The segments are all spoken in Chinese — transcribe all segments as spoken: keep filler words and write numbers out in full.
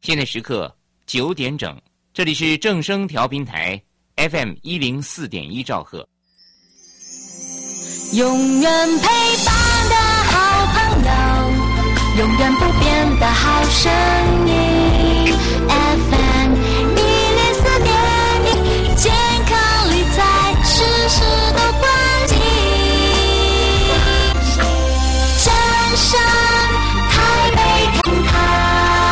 现在时刻九点整，这里是正声调频台 F M 一零四点一兆赫。 永远陪伴的好朋友，永远不变的好声音 F M 一零四点一，健康理财时时都关心。正声台北电台。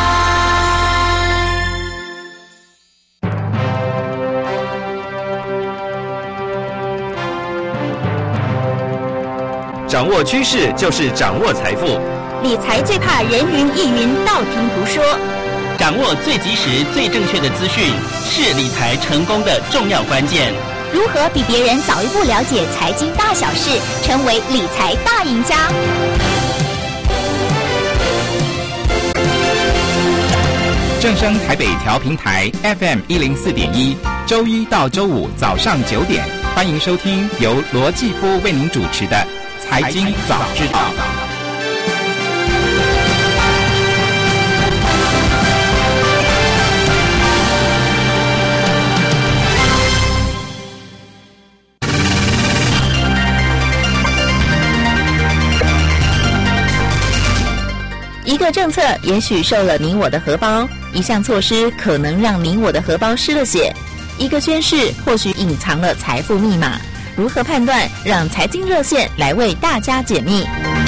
掌握趋势就是掌握财富， 理财最怕人云亦云，道听途说。 掌握最及时、最正确的资讯，是理财成功的重要关键。 如何比别人早一步了解财经大小事，成为理财大赢家？ 正声台北调频台 F M 一零四点一，周一到周五早上九点，欢迎收听由罗继夫为您主持的财经早知道。 一个政策也许受了你我的荷包，一项措施可能让你我的荷包失了血，一个宣示或许隐藏了财富密码。如何判断？让财经热线来为大家解密。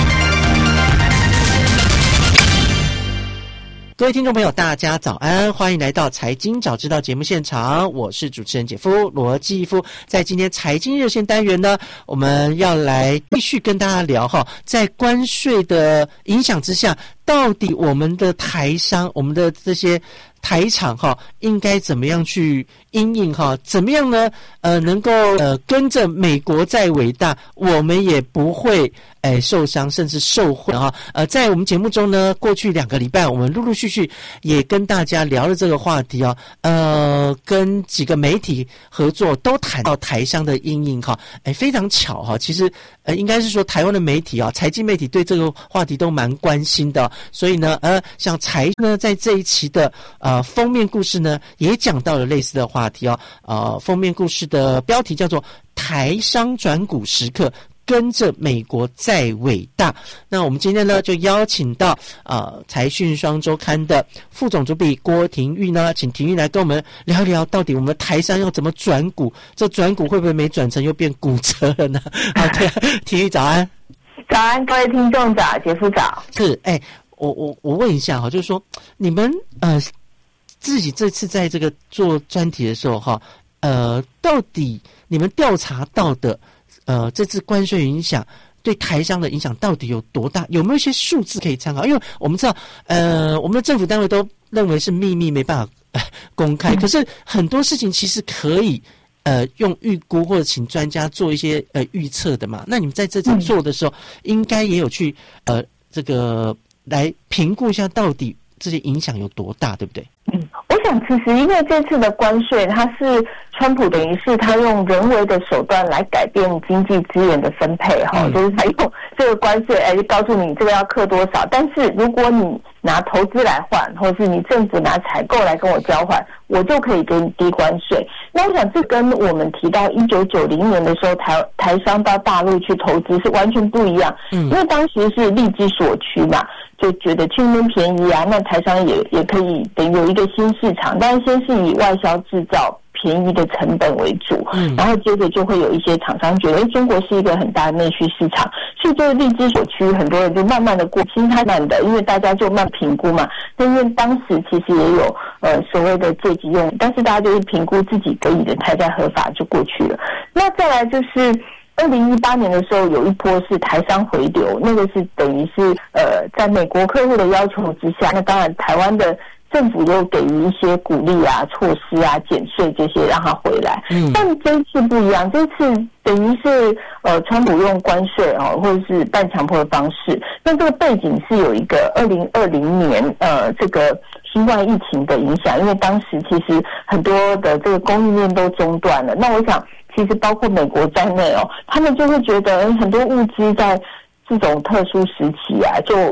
各位听众朋友，大家早安，欢迎来到财经早知道节目现场，我是主持人姐夫罗继夫。在今天财经热线单元呢，我们要来继续跟大家聊哈，在关税的影响之下，到底我们的台商，我们的这些台厂哈，应该怎么样去因应哈？怎么样呢？呃，能够呃跟着美国在伟大，我们也不会诶受伤，甚至受惠哈。呃，在我们节目中呢，过去两个礼拜，我们陆陆续续也跟大家聊了这个话题哦。呃，跟几个媒体合作，都谈到台商的因应哈。诶，非常巧哈，其实呃应该是说台湾的媒体啊，财经媒体对这个话题都蛮关心的。所以呢，呃，像财呢，在这一期的呃封面故事呢，也讲到了类似的话题哦。呃，封面故事的标题叫做“台商转股时刻，跟着美国再伟大”。那我们今天呢，就邀请到呃财讯双周刊的副总主笔郭廷玉呢，请廷玉来跟我们聊一聊，到底我们的台商要怎么转股？这转股会不会没转成又变骨折了呢？好，对，廷玉早安。 早安，各位听众早，杰夫早。 是，哎、欸。我我我问一下哈，就是说你们呃自己这次在这个做专题的时候哈，呃，到底你们调查到的呃这次关税影响对台商的影响到底有多大？有没有一些数字可以参考？因为我们知道呃我们的政府单位都认为是秘密，没办法、呃、公开，可是很多事情其实可以呃用预估或者请专家做一些呃预测的嘛。那你们在这次做的时候，应该也有去呃这个。来评估一下到底这些影响有多大，对不对？ 嗯，我想其实因为这次的关税，它是川普等于是他用人为的手段来改变经济资源的分配哈、嗯，就是他用这个关税哎告诉你这个要课多少，但是如果你拿投资来换，或是你政府拿采购来跟我交换，我就可以给你低关税。那我想这跟我们提到一九九零年的时候台台商到大陆去投资是完全不一样，嗯，因为当时是利之所趋嘛，就觉得去那边便宜啊，那台商也也可以等于有一个新市场，但是先是以外销制造便宜的成本为主，嗯，然后接着就会有一些厂商觉得，哎，中国是一个很大的内需市场，所以就是利之所趋，很多人就慢慢的过，心态慢的，因为大家就慢评估嘛。但因为当时其实也有呃所谓的借机用，但是大家就是评估自己可以的，台在合法就过去了。那再来就是二零一八年的时候，有一波是台商回流，那个是等于是呃在美国客户的要求之下，那当然台湾的政府又给予一些鼓励啊、措施啊、减税这些让他回来。嗯，但这一次不一样，这次等于是呃，川普用关税哦，或者是半强迫的方式。那这个背景是有一个二零二零年呃，这个新冠疫情的影响，因为当时其实很多的这个供应链都中断了。那我想，其实包括美国在内哦，他们就会觉得很多物资在这种特殊时期啊，就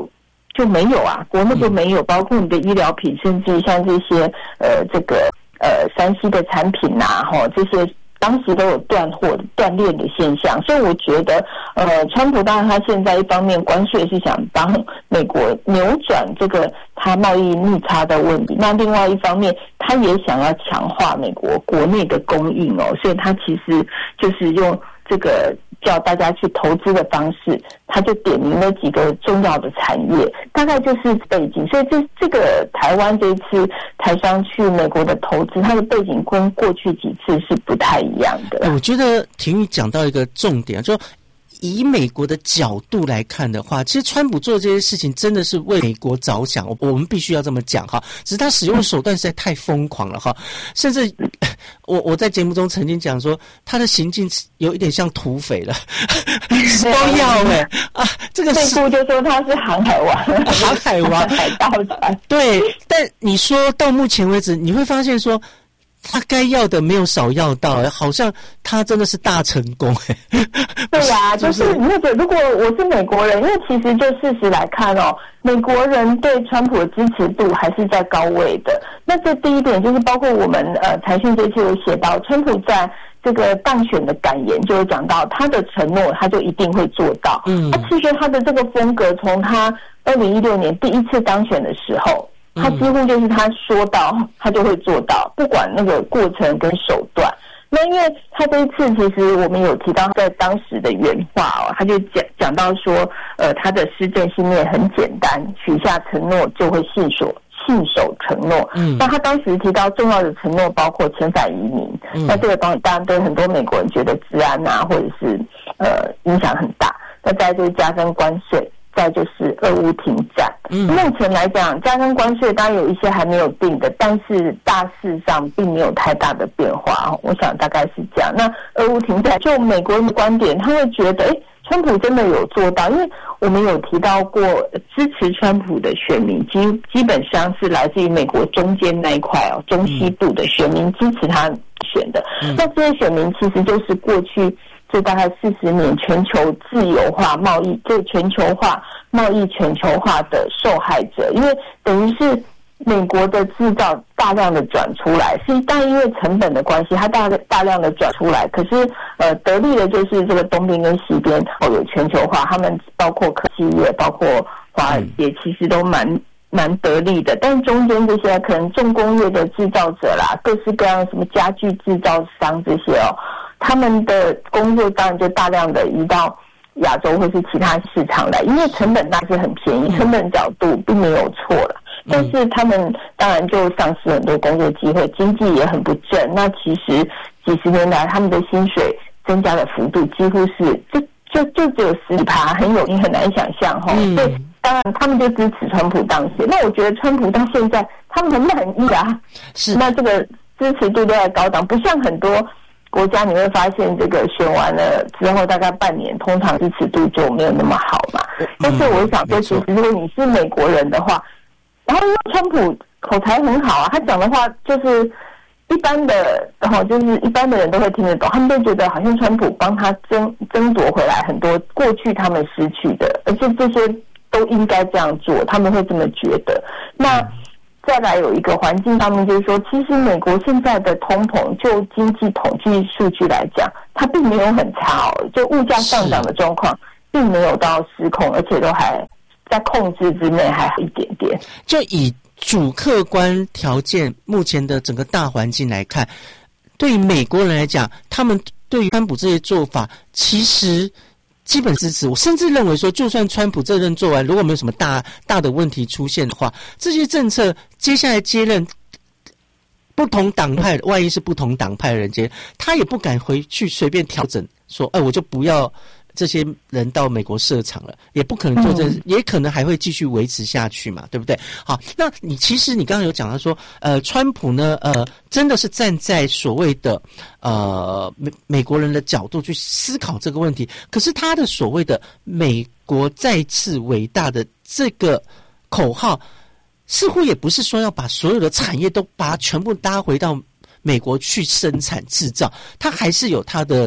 就没有啊，国内就没有，包括你的医疗品，甚至像这些呃这个呃山西的产品呐、啊，哈这些。当时都有断货、断链的现象，所以我觉得，呃，川普当然他现在一方面关税是想帮美国扭转这个他贸易逆差的问题，那另外一方面他也想要强化美国国内的供应哦，所以他其实就是用这个叫大家去投资的方式，他就点名了几个重要的产业，大概就是背景。所以这这个台湾这一次台商去美国的投资，它的背景跟过去几次是不太一样的。 哎、我觉得婷玉讲到一个重点，就以美国的角度来看的话，其实川普做这些事情真的是为美国着想，我我们必须要这么讲哈。只是他使用的手段实在太疯狂了哈，甚至我我在节目中曾经讲说，他的行径有一点像土匪了，都要哎、欸、啊，这个内部就说他是航海王， 航海王海盗船。对， 但你说到目前为止，你会发现说。他该要的没有少要到，好像他真的是大成功。 对呀、啊，就是你会觉得，如果我是美国人，因为其实就事实来看哦，美国人对川普的支持度还是在高位的。那这第一点就是包括我们呃财讯这期有写到，川普在这个当选的感言就有讲到，他的承诺他就一定会做到。嗯，那其实他的这个风格，从他二零一六年第一次当选的时候。他几乎就是他说到他就会做到，不管那个过程跟手段。那因为他这一次其实我们有提到在当时的原话哦，他就讲讲到说，呃，他的施政信念很简单，许下承诺就会信守信守承诺。嗯，那他当时提到重要的承诺包括遣返移民，嗯、那这个当当然对很多美国人觉得治安啊或者是呃影响很大。那再来就是加征关税。再就是俄乌停战，嗯，目前来讲，加征关税当然有一些还没有定的，但是大势上并没有太大的变化。我想大概是这样。那俄乌停战，就美国人的观点，他会觉得，哎，川普真的有做到，因为我们有提到过，支持川普的选民基基本上是来自于美国中间那一块哦，中西部的选民支持他选的。嗯、那这些选民其实就是过去。这大概四十年全球自由化贸易，这全球化贸易全球化的受害者，因为等于是美国的制造大量的转出来，是但因为成本的关系，它大大量的转出来，可是呃得利的就是这个东边跟西边哦有全球化，他们包括科技业，包括华尔街，其实都蛮。蛮得利的，但中间这些可能重工业的制造者啦，各式各样什么家具制造商这些哦，他们的工作当然就大量的移到亚洲或是其他市场来，因为成本当然是很便宜，成本角度并没有错了，但是他们当然就丧失很多工作机会，经济也很不振。那其实几十年来他们的薪水增加的幅度几乎是就就就只有十几趴，很有你很难想象哈。所以当然他们就支持川普当选。那我觉得川普到现在他们很满意啊，是那这个支持度都在高档，不像很多国家你会发现这个选完了之后大概半年，通常支持度就没有那么好嘛。但是我想说，其实如果你是美国人的话，然后因为川普口才很好啊，他讲的话就是一般的，然后就是一般的人都会听得懂，他们都觉得好像川普帮他争争夺回来很多过去他们失去的，而且这些都应该这样做，他们会这么觉得。那再来有一个环境上面就是说，其实美国现在的通膨就经济统计数据来讲，它并没有很差哦，就物价上涨的状况并没有到失控，而且都还在控制之内，还好一点点。 就以主客观条件目前的整个大环境来看，对于美国人来讲，他们对于川普这些做法其实基本支持。我甚至认为说，就算川普这任做完，如果没有什么大大的问题出现的话，这些政策接下来接任不同党派，万一是不同党派的人接，他也不敢回去随便调整说，哎，我就不要这些人到美国设厂了，也不可能做这、嗯、也可能还会继续维持下去嘛，对不对？好，那你其实你刚刚有讲到说，呃，川普呢，呃，真的是站在所谓的呃美美国人的角度去思考这个问题，可是他的所谓的美国再次伟大的这个口号，似乎也不是说要把所有的产业都把它全部搭回到美国去生产制造，它还是有它的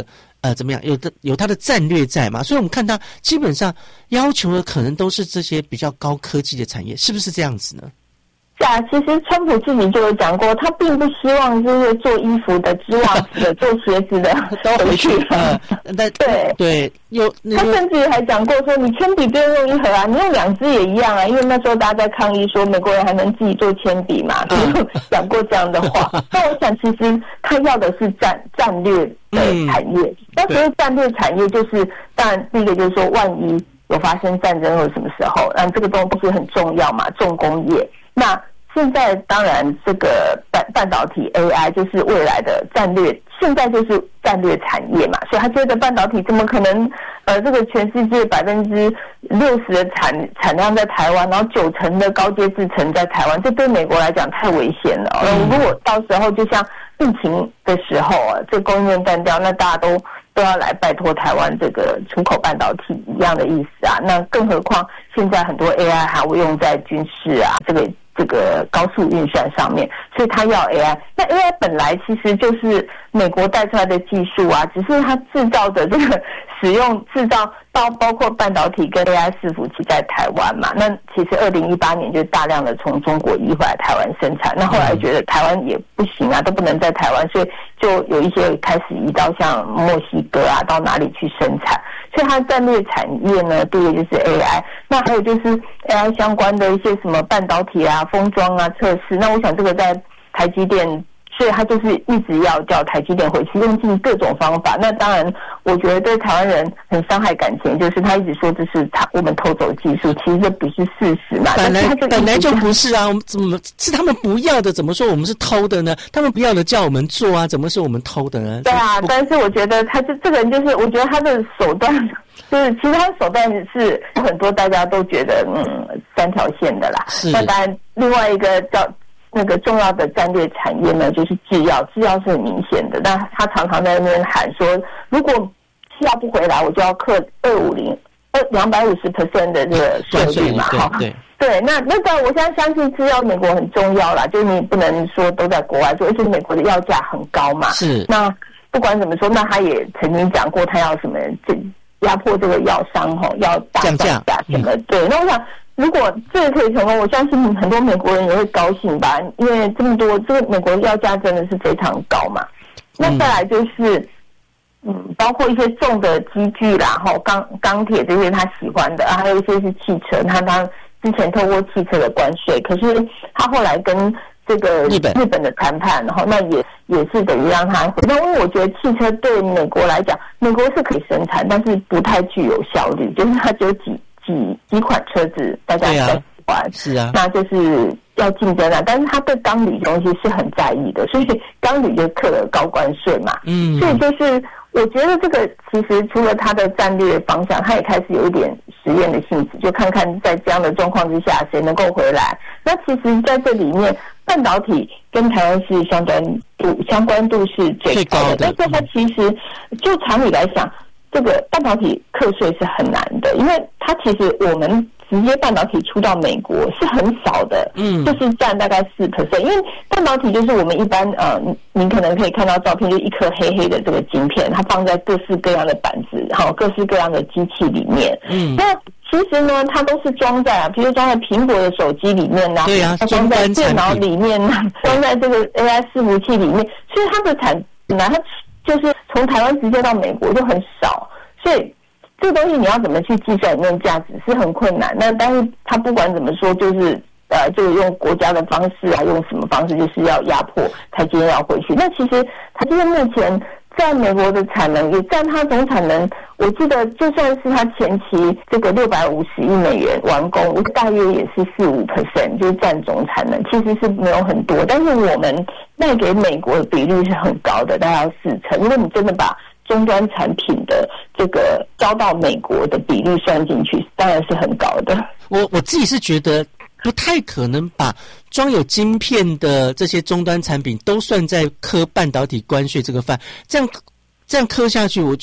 呃怎么样，有的有它的战略在嘛，所以我们看它基本上要求的可能都是这些比较高科技的产业，是不是这样子呢？ 是啊，其实川普自己就有讲过，他并不希望这些做衣服的、织袜子的、做鞋子的都回去了。 但对对，有他甚至还讲过说，你铅笔不用用一盒啊，你用两支也一样啊，因为那时候大家在抗议说美国人还能自己做铅笔嘛，他就讲过这样的话。那我想，其实他要的是战战略的产业。嗯、那所谓战略产业，就是当然第一个就是说，万一有发生战争或者什么时候，那这个东西很重要嘛，重工业。那现在当然这个半半导体 A I 就是未来的战略，现在就是战略产业嘛，所以他觉得半导体怎么可能呃这个全世界百分之六十的产产量在台湾，然后九成的高阶制程在台湾，这对美国来讲太危险了。嗯、如果到时候就像疫情的时候啊，这供应链断掉，那大家都都要来拜托台湾这个出口半导体一样的意思啊。那更何况现在很多 A I 还会用在军事啊，这个。这个高速运算上面，所以他要 A I。那 A I 本来其实就是美国带出来的技术啊，只是它制造的这个使用制造到包括半导体跟 A I 伺服器在台湾嘛。那其实二零一八年就大量的从中国移回来台湾生产，那后来觉得台湾也不行啊，都不能在台湾，所以就有一些开始移到像墨西哥啊，到哪里去生产。所以它战略产业呢，第一个就是 A I， 那还有就是 A I 相关的一些什么半导体啊、封装啊、测试。那我想这个在台积电，所以他就是一直要叫台积电回去用尽各种方法。那当然，我觉得对台湾人很伤害感情，就是他一直说这是他我们偷走技术，其实这不是事实嘛。 本来本来就不是啊，我们怎么是他们不要的？怎么说我们是偷的呢？他们不要的叫我们做啊，怎么是我们偷的呢？ 对啊，但是我觉得他这这个人就是，我觉得他的手段就是，其实他的手段是很多大家都觉得嗯三条线的啦。 是。 那当然，另外一个叫。那个重要的战略产业呢，就是制药，制药是很明显的。那他常常在那边喊说，如果制药不回来，我就要克二五零二两百五十 percent 的这个税率嘛，哈。 对对，那那当然，我现在相信制药美国很重要啦，就是你不能说都在国外做，而且美国的药价很高嘛。 是。 那不管怎么说，那他也曾经讲过，他要什么这压迫这个药商哈，要大降价什么。嗯、对，那我想。如果这个可以成功，我相信很多美国人也会高兴吧，因为这么多，这个美国的药价真的是非常高嘛。那再来就是，嗯，包括一些重的机具啦，哈，钢钢铁这些他喜欢的，还有一些是汽车，他他之前透过汽车的关税，可是他后来跟这个日本日本的谈判，然后那也也是等于让他回。那因为我觉得汽车对美国来讲，美国是可以生产，但是不太具有效率，就是它只有几。几几款车子大家比较喜欢、啊， 是啊， 那就是要竞争啊。但是他对钢铝东西是很在意的，所以钢铝就课了高关税嘛。嗯，所以就是我觉得这个其实除了他的战略方向，他也开始有一点实验的性质，就看看在这样的状况之下谁能够回来。那其实在这里面，半导体跟台湾是相关度相关度是最高的，但是它其实就常理来讲。这个半导体课税是很难的，因为它其实我们直接半导体出到美国是很少的，嗯，就是占大概四 percent， 因为半导体就是我们一般呃，您可能可以看到照片，就一颗黑黑的这个晶片，它放在各式各样的板子，好，各式各样的机器里面，嗯，那其实呢，它都是装在啊，比如装在苹果的手机里面呐、啊， 对呀、啊， 它装在电脑里面呐、啊，装在这个 A I 伺服器里面，所以它的产本来它。就是从台湾直接到美国就很少，所以这个东西你要怎么去计算里面价值是很困难。那但是他不管怎么说，就是呃，就是用国家的方式啊，用什么方式，就是要压迫台积电要回去。那其实台积电目前在美国的产能也占它总产能，我记得就算是它前期这个六百五十亿美元完工，大约也是四五 percent， 就是占总产能，其实是没有很多。但是我们卖给美国的比率是很高的，大概要四成。如果你真的把终端产品的这个交到美国的比率算进去，当然是很高的。 我我自己是觉得不太可能把装有晶片的这些终端产品都算在科半导体关税这个范，这样这样科下去，我觉得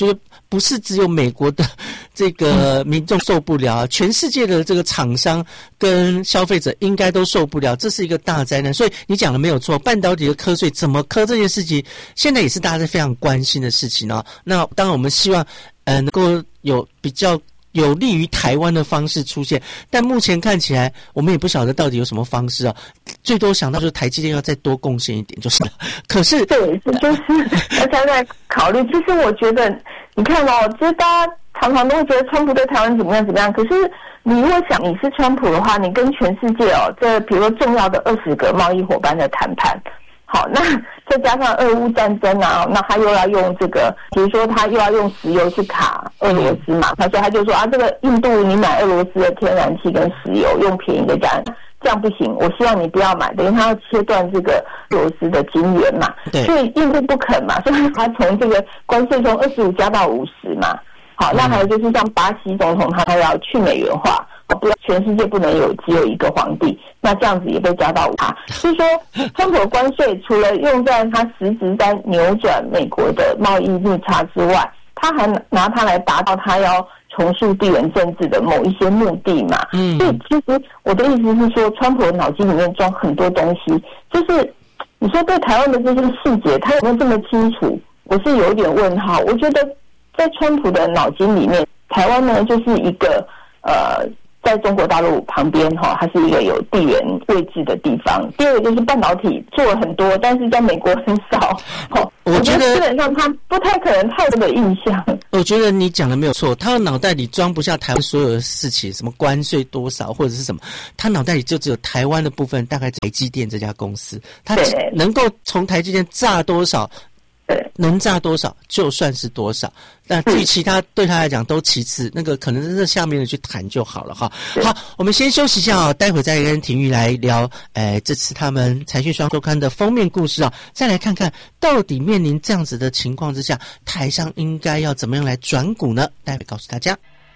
不是只有美国的这个民众受不了，全世界的这个厂商跟消费者应该都受不了，这是一个大灾难。所以你讲的没有错，半导体的瞌睡怎么磕这件事情，现在也是大家非常关心的事情哦。那当然我们希望呃能够有比较有利于台湾的方式出现，但目前看起来我们也不晓得到底有什么方式啊。最多想到就是台积电要再多贡献一点就是了。可是对，这就是大家在考虑。其实我觉得，你看哦，就是大家常常都会觉得川普对台湾怎么样怎么样，可是你如果想你是川普的话，你跟全世界哦，这比如说重要的二十个贸易伙伴的谈判。好，那再加上俄乌战争啊，那他又要用这个，比如说他又要用石油去卡俄罗斯嘛，他说他就说啊，这个印度你买俄罗斯的天然气跟石油用便宜的价，这样不行，我希望你不要买，等于他要切断这个俄罗斯的金源嘛，所以印度不肯嘛，所以他从这个关税从二十五加到五十嘛。好，那还有就是像巴西总统他他要去美元化。不要全世界不能有只有一个皇帝，那这样子也被加到他。所以说，川普关税除了用在他实质在扭转美国的贸易逆差之外，他还拿它来达到他要重塑地缘政治的某一些目的嘛。嗯，所以其实我的意思是说，川普的脑筋里面装很多东西，就是你说对台湾的这些细节，他有没有这么清楚？我是有一点问号。我觉得在川普的脑筋里面，台湾呢就是一个呃。在中国大陆旁边哈，它是一个有地缘位置的地方。第二个就是半导体做了很多，但是在美国很少。我觉得基本上他不太可能太多的印象。 我觉得你讲的没有错，他的脑袋里装不下台湾所有的事情，什么关税多少或者是什么，他脑袋里就只有台湾的部分，大概台积电这家公司，他能够从台积电榨多少。能榨多少就算是多少，但至于其他对他来讲都其次，那个可能是下面的去谈就好了哈。好，我们先休息一下啊，待会再跟婷玉来聊，呃，这次他们财讯双周刊的封面故事啊，再来看看到底面临这样子的情况之下，台商应该要怎么样来转股呢？待会告诉大家。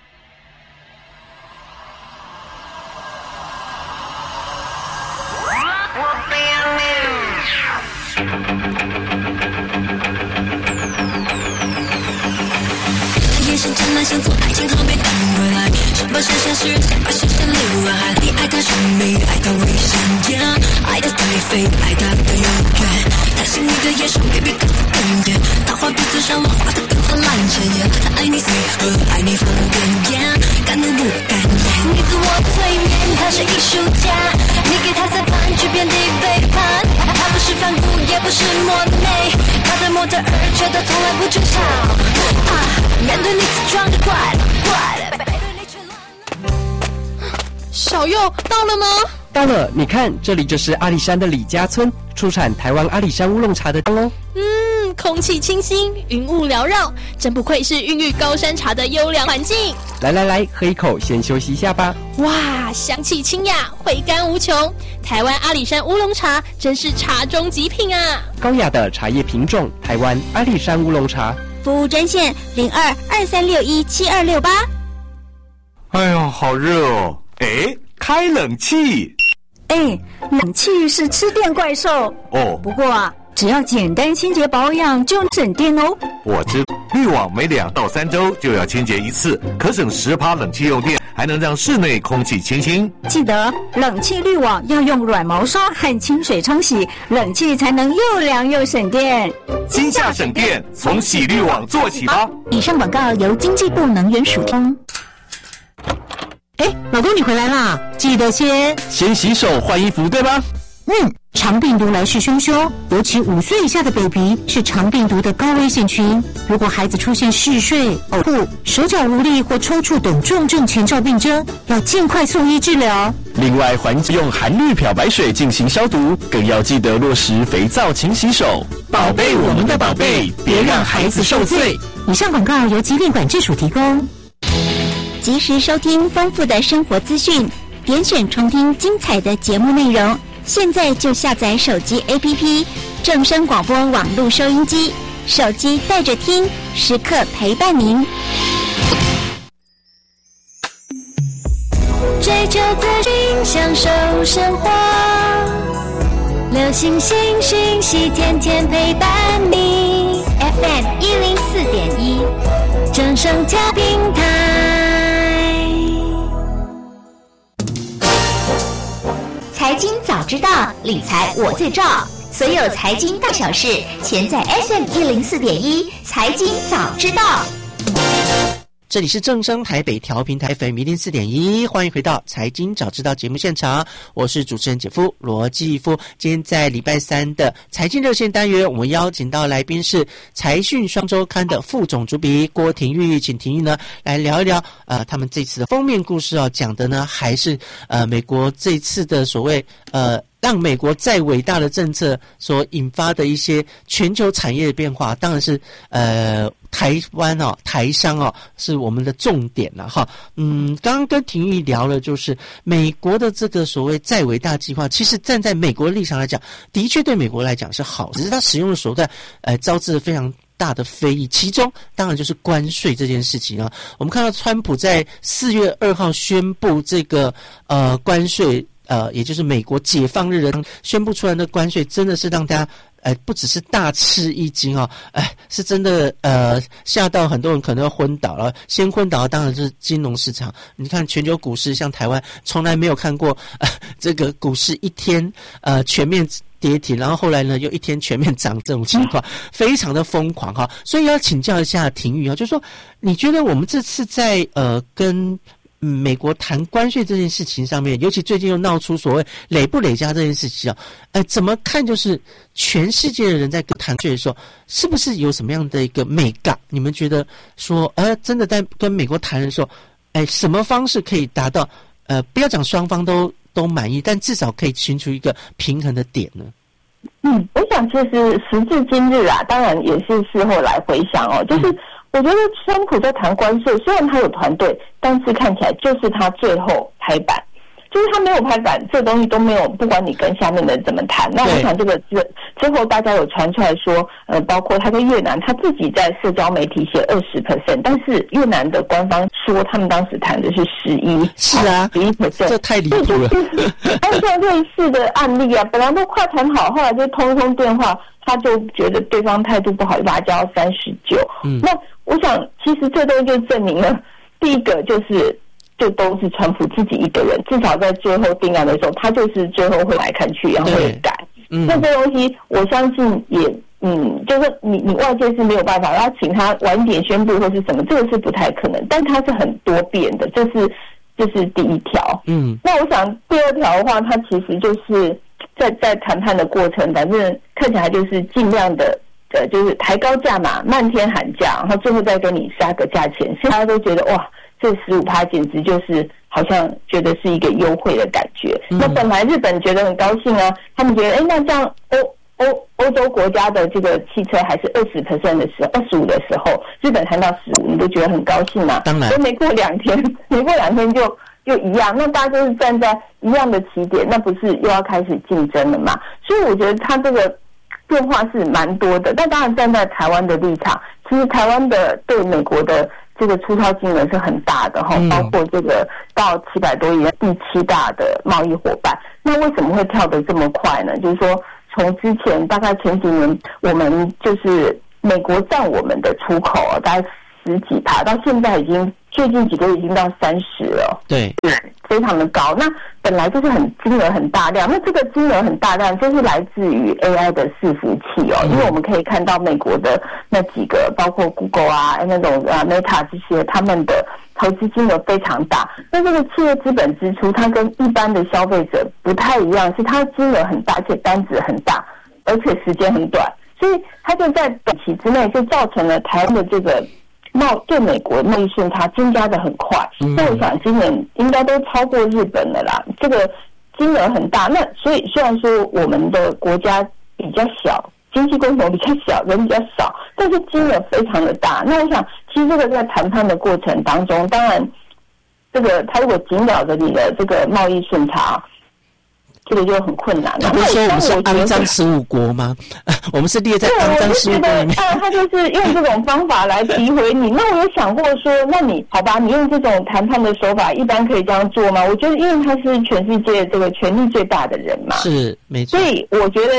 真难想做爱情好被挡回来，想把想象是再把想象流完海，你爱他神秘，爱他危险， yeah, 爱他太飞，爱他的永远，贪心你的眼神 baby 更是更甜，桃花鼻子上我画的更泛滥鲜艳，他爱你随和，爱你疯癫，yeah, 敢怒不敢言，你自我催眠，他是艺术家，你给他裁判却遍地背叛，他不是反骨也不是魔妹，他的模特儿却他从来不争吵，啊，面对你自装的怪了怪了，背对你却乱了。 小佑到了吗？ 到了，你看，这里就是阿里山的李家村，出产台湾阿里山乌龙茶的地方哦。 嗯，空气清新，云雾缭绕，真不愧是孕育高山茶的优良环境。 来来来，喝一口，先休息一下吧。 哇，香气清雅，回甘无穷。台湾阿里山乌龙茶真是茶中极品啊！ 高雅的茶叶品种，台湾阿里山乌龙茶。 服务专线零二二三六一七二六八。 哎呦，好热哦！哎，开冷气。 哎，冷气是吃电怪兽哦。 不过啊，只要简单清洁保养就省电哦。 我知滤网每两到三周就要清洁一次，可省十趴冷气用电，还能让室内空气清新。 记得冷气滤网要用软毛刷和清水冲洗，冷气才能又凉又省电。 今夏省电，从洗滤网做起吧。 以上广告由经济部能源署供。 哎，老公，你回来啦！记得先先洗手换衣服，对吧？ 嗯，肠病毒来势汹汹，尤其五岁以下的 baby 是肠病毒的高危险群。如果孩子出现嗜睡、呕吐、手脚无力或抽搐等重症前兆病征，要尽快送医治疗。 另外，环境用含氯漂白水进行消毒，更要记得落实肥皂勤洗手，宝贝我们的宝贝，别让孩子受罪。 以上广告由疾病管制署提供。 及时收听丰富的生活资讯，点选重听精彩的节目内容。现在就下载手机 A P P 正声广播网络收音机，手机带着听，时刻陪伴您。 追求资讯，享受生活，流行新讯息，天天陪伴你。 F M 一零四点一。 正声调平台。 财经早知道，理财我最照。所有财经大小事，全在 F M 一零四点一财经早知道。 这里是正声台北调频台 F M 一零四点一，欢迎回到财经早知道节目现场，我是主持人姐夫罗继夫。今天在礼拜三的财经热线单元，我们邀请到来宾是财讯双周刊的副总主笔郭婷玉，请婷玉呢来聊一聊呃他们这次的封面故事哦，讲的呢还是呃美国这次的所谓呃让美国再伟大的政策所引发的一些全球产业的变化，当然是呃台湾哦，台商哦，是我们的重点了哈。嗯，刚刚跟婷玉聊了，就是美国的这个所谓再伟大计划，其实站在美国的立场来讲，的确对美国来讲是好，只是他使用的手段，呃，招致了非常大的非议。其中当然就是关税这件事情啊。我们看到川普在四月二号宣布这个呃关税。呃，也就是美国解放日的宣布出来的关税，真的是让大家，呃，不只是大吃一惊哦，哎、呃，是真的，呃，吓到很多人可能要昏倒了。先昏倒的当然是金融市场。你看全球股市，像台湾从来没有看过，呃，这个股市一天呃全面跌停，然后后来呢又一天全面涨，这种情况非常的疯狂哈。所以要请教一下婷玉啊，就是说，你觉得我们这次在呃跟嗯，美国谈关税这件事情上面，尤其最近又闹出所谓累不累加这件事情啊，呃，怎么看就是全世界的人在跟谈税的时候，是不是有什么样的一个美感？你们觉得说，呃，真的在跟美国谈的时候，哎，什么方式可以达到呃，不要讲双方都都满意，但至少可以寻出一个平衡的点呢？ 嗯，我想其实时至今日啊，当然也是事后来回想哦，就是。嗯我觉得川普在谈关税，虽然他有团队，但是看起来就是他最后拍板，就是他没有拍板，这东西都没有，不管你跟下面的人怎么谈。那我想这个之之后大家有传出来说，呃，包括他跟越南，他自己在社交媒体写二十 percent， 但是越南的官方说他们当时谈的是十一， 是啊， 十一 percent， 这太离谱了。 还有像类似的案例啊，本来都快谈好，后来就通一通电话，他就觉得对方态度不好，就把他加到三十九。嗯，那我想，其实这东西就证明了，第一个就是，就都是川普自己一个人，至少在最后定案的时候，他就是最后会来看去，然后会改。嗯，那这东西我相信也，嗯，就是你你外界是没有办法，要请他晚一点宣布或是什么，这个是不太可能，但他是很多变的，这是这是第一条。嗯，那我想第二条的话，他其实就是在在谈判的过程，反正看起来就是尽量的。呃，就是抬高价嘛，漫天喊价，然后最后再跟你杀个价钱，所以大家都觉得哇，这十五趴简直就是好像觉得是一个优惠的感觉。嗯、那本来日本觉得很高兴啊，他们觉得哎，那这样欧欧欧洲国家的这个汽车还是二十 percent 的时候，二十五的时候，日本谈到十五，你都觉得很高兴啊。当然，所以没过两天，没过两天就又一样，那大家都是站在一样的起点，那不是又要开始竞争了嘛？所以我觉得他这个。变化是蛮多的，但当然站在台湾的立场，其实台湾的对美国的这个出超金额是很大的哈，嗯、包括这个到七百多亿第七大的贸易伙伴。那为什么会跳得这么快呢？就是说，从之前大概前几年，我们就是美国占我们的出口啊，大概十几趴，到现在已经最近几个月已经到三十了。对，对，非常的高。那本来就是很金额很大量，那这个金额很大量就是来自于 A I 的伺服器哦，因为我们可以看到美国的那几个，包括 Google 啊、那种啊 Meta 这些，他们的投资金额非常大。那这个企业资本支出，它跟一般的消费者不太一样，是它金额很大，而且单子很大，而且时间很短，所以它就在短期之内就造成了台湾的这个。贸对美国贸易顺差增加的很快，那、嗯、我想今年应该都超过日本了啦。这个金额很大，那所以虽然说我们的国家比较小，经济规模比较小，人比较少，但是金额非常的大。那我想，其实这个在谈判的过程当中，当然，这个他如果紧咬着你的这个贸易顺差。这个就很困难了。 不是说我们是肮脏十五国吗？我们是列在肮脏十五国里面。 当然，他就是用这种方法来诋毁你。那我有想过说，那你好吧，你用这种谈判的手法，一般可以这样做吗？我觉得，因为他是全世界这个权力最大的人嘛， 是没错。 所以我觉得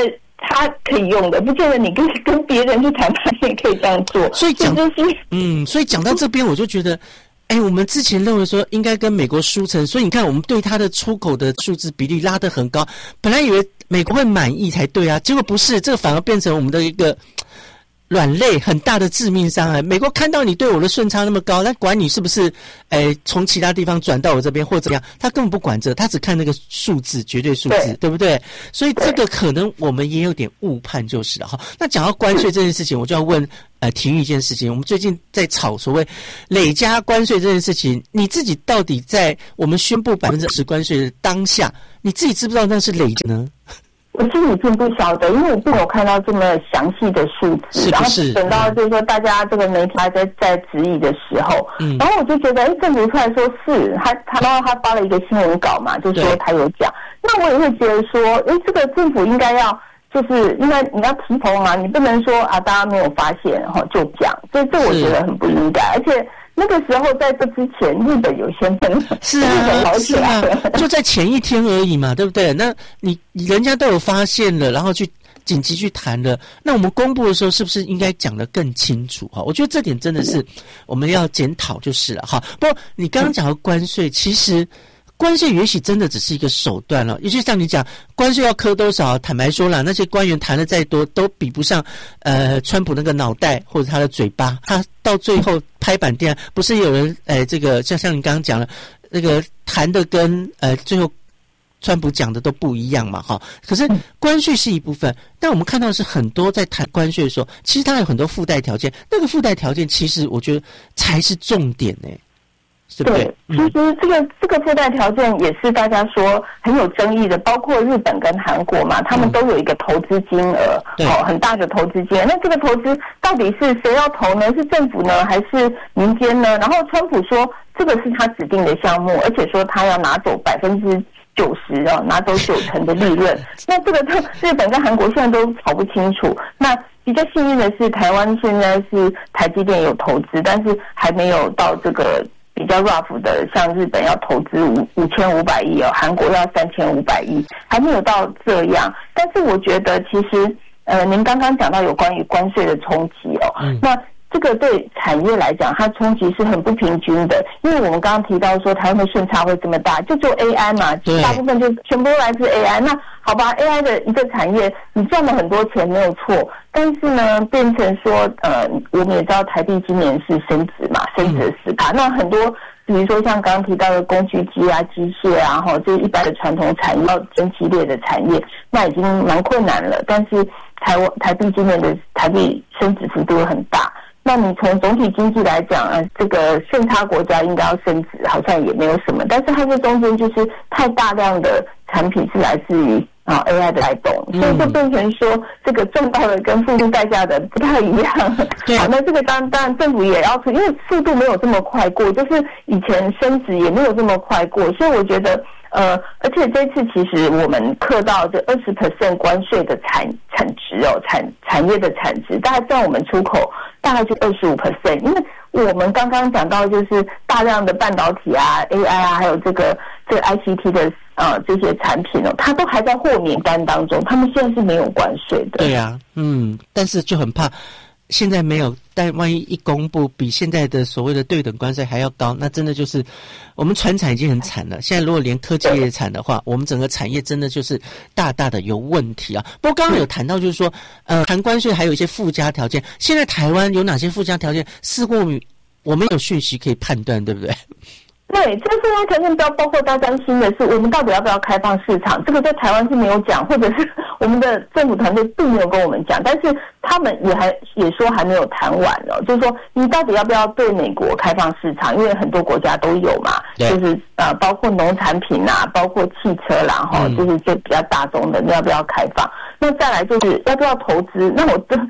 他可以用的，不见得你跟跟别人去谈判也可以这样做。 所以讲就是嗯，所以讲到这边，我就觉得。哎，我们之前认为说应该跟美国输成，所以你看我们对它的出口的数字比例拉得很高，本来以为美国会满意才对啊，结果不是，这个反而变成我们的一个软肋，很大的致命伤害。美国看到你对我的顺差那么高，那管你是不是哎从其他地方转到我这边或怎样，他根本不管这，他只看那个数字，绝对数字， 对, 对不对？所以这个可能我们也有点误判就是了哈。那讲到关税这件事情，我就要问。呃，提一件事情，我们最近在吵所谓累加关税这件事情，你自己到底在我们宣布百分之十关税的当下，你自己知不知道那是累加呢？ 我自己并不晓得，因为我并没有看到这么详细的数字， 是不是？ 然后等到就是说大家这个媒体还在在质疑的时候，嗯，然后我就觉得，哎，政府出来说是他他然后他发了一个新闻稿嘛，就说他有讲，那我也会觉得说，哎，这个政府应该要。就是应该你要提头嘛，你不能说啊大家没有发现然后就讲，所以这我觉得很不应该。而且那个时候在这之前，日本有先分， 是啊， 日本好起来了， 啊，就在前一天而已嘛，对不对？那你人家都有发现了，然后去紧急去谈了，那我们公布的时候是不是应该讲得更清楚哈？我觉得这点真的是我们要检讨就是了哈。不过你刚刚讲到关税，其实。关税也许真的只是一个手段了，也就像你讲，关税要科多少，坦白说啦，那些官员谈的再多，都比不上呃川普那个脑袋或者他的嘴巴，他到最后拍板定案，不是有人呃这个像像你刚刚讲了，那个谈的跟呃最后川普讲的都不一样嘛，哈。可是关税是一部分，但我们看到的是很多在谈关税的时候，其实它有很多附带条件，那个附带条件其实我觉得才是重点呢，欸。对, 对，其实这个这个附带条件也是大家说很有争议的，包括日本跟韩国嘛，他们都有一个投资金额，嗯，哦，很大的投资金额。那这个投资到底是谁要投呢？是政府呢，还是民间呢？然后川普说这个是他指定的项目，而且说他要拿走百分之九十哦，拿走九成的利润。那这个日本跟韩国现在都吵不清楚。那比较幸运的是，台湾现在是台积电有投资，但是还没有到这个。比较 rough 的，像日本要投资五五千五百亿哦，韩国要三千五百亿，还没有到这样。但是我觉得，其实呃，您刚刚讲到有关于关税的冲击哦，嗯，那这个对产业来讲，它冲击是很不平均的，因为我们刚刚提到说台湾的顺差会这么大，就做 A I 嘛，大部分就全部都来自 A I。那好吧 ，A I 的一个产业，你赚了很多钱没有错，但是呢，变成说，呃，我们也知道台币今年是升值嘛，升值十趴，那很多。比如说像刚刚提到的工具机啊、机械啊，哈，这一般的传统产业、争激烈的产业，那已经蛮困难了。但是台湾台币今年的台币升值幅度很大，那你从总体经济来讲，呃，这个顺差国家应该要升值，好像也没有什么。但是它这中间就是太大量的产品是来自于。啊 ，A I 的带动，所以就变成说，这个赚到的跟付出代价的不太一样。对，好，那这个当当然政府也要出，因为速度没有这么快过，就是以前升值也没有这么快过，所以我觉得，呃，而且这次其实我们课到这二十 percent 关税的产产值哦，产产业的产值，大概占我们出口大概就二十五 percent， 因为我们刚刚讲到就是大量的半导体啊、A I 啊，还有这个这个 I C T 的。啊，这些产品哦，它都还在豁免单当中，他们现在是没有关税的。 对啊，嗯，但是就很怕现在没有，但万一一公布比现在的所谓的对等关税还要高，那真的就是我们传产已经很惨了。现在如果连科技业惨的话，我们整个产业真的就是大大的有问题啊。不过刚刚有谈到就是说，呃，谈关税还有一些附加条件，现在台湾有哪些附加条件？似乎我们有讯息可以判断，对不对？ 对，这个附加条件标包括大家担心的是，我们到底要不要开放市场？这个在台湾是没有讲，或者是我们的政府团队并没有跟我们讲，但是他们也还也说还没有谈完哦，就是说你到底要不要对美国开放市场？因为很多国家都有嘛，就是呃包括农产品啊，包括汽车啦，哈、嗯，就是就比较大宗的，你要不要开放？那再来就是要不要投资？那我这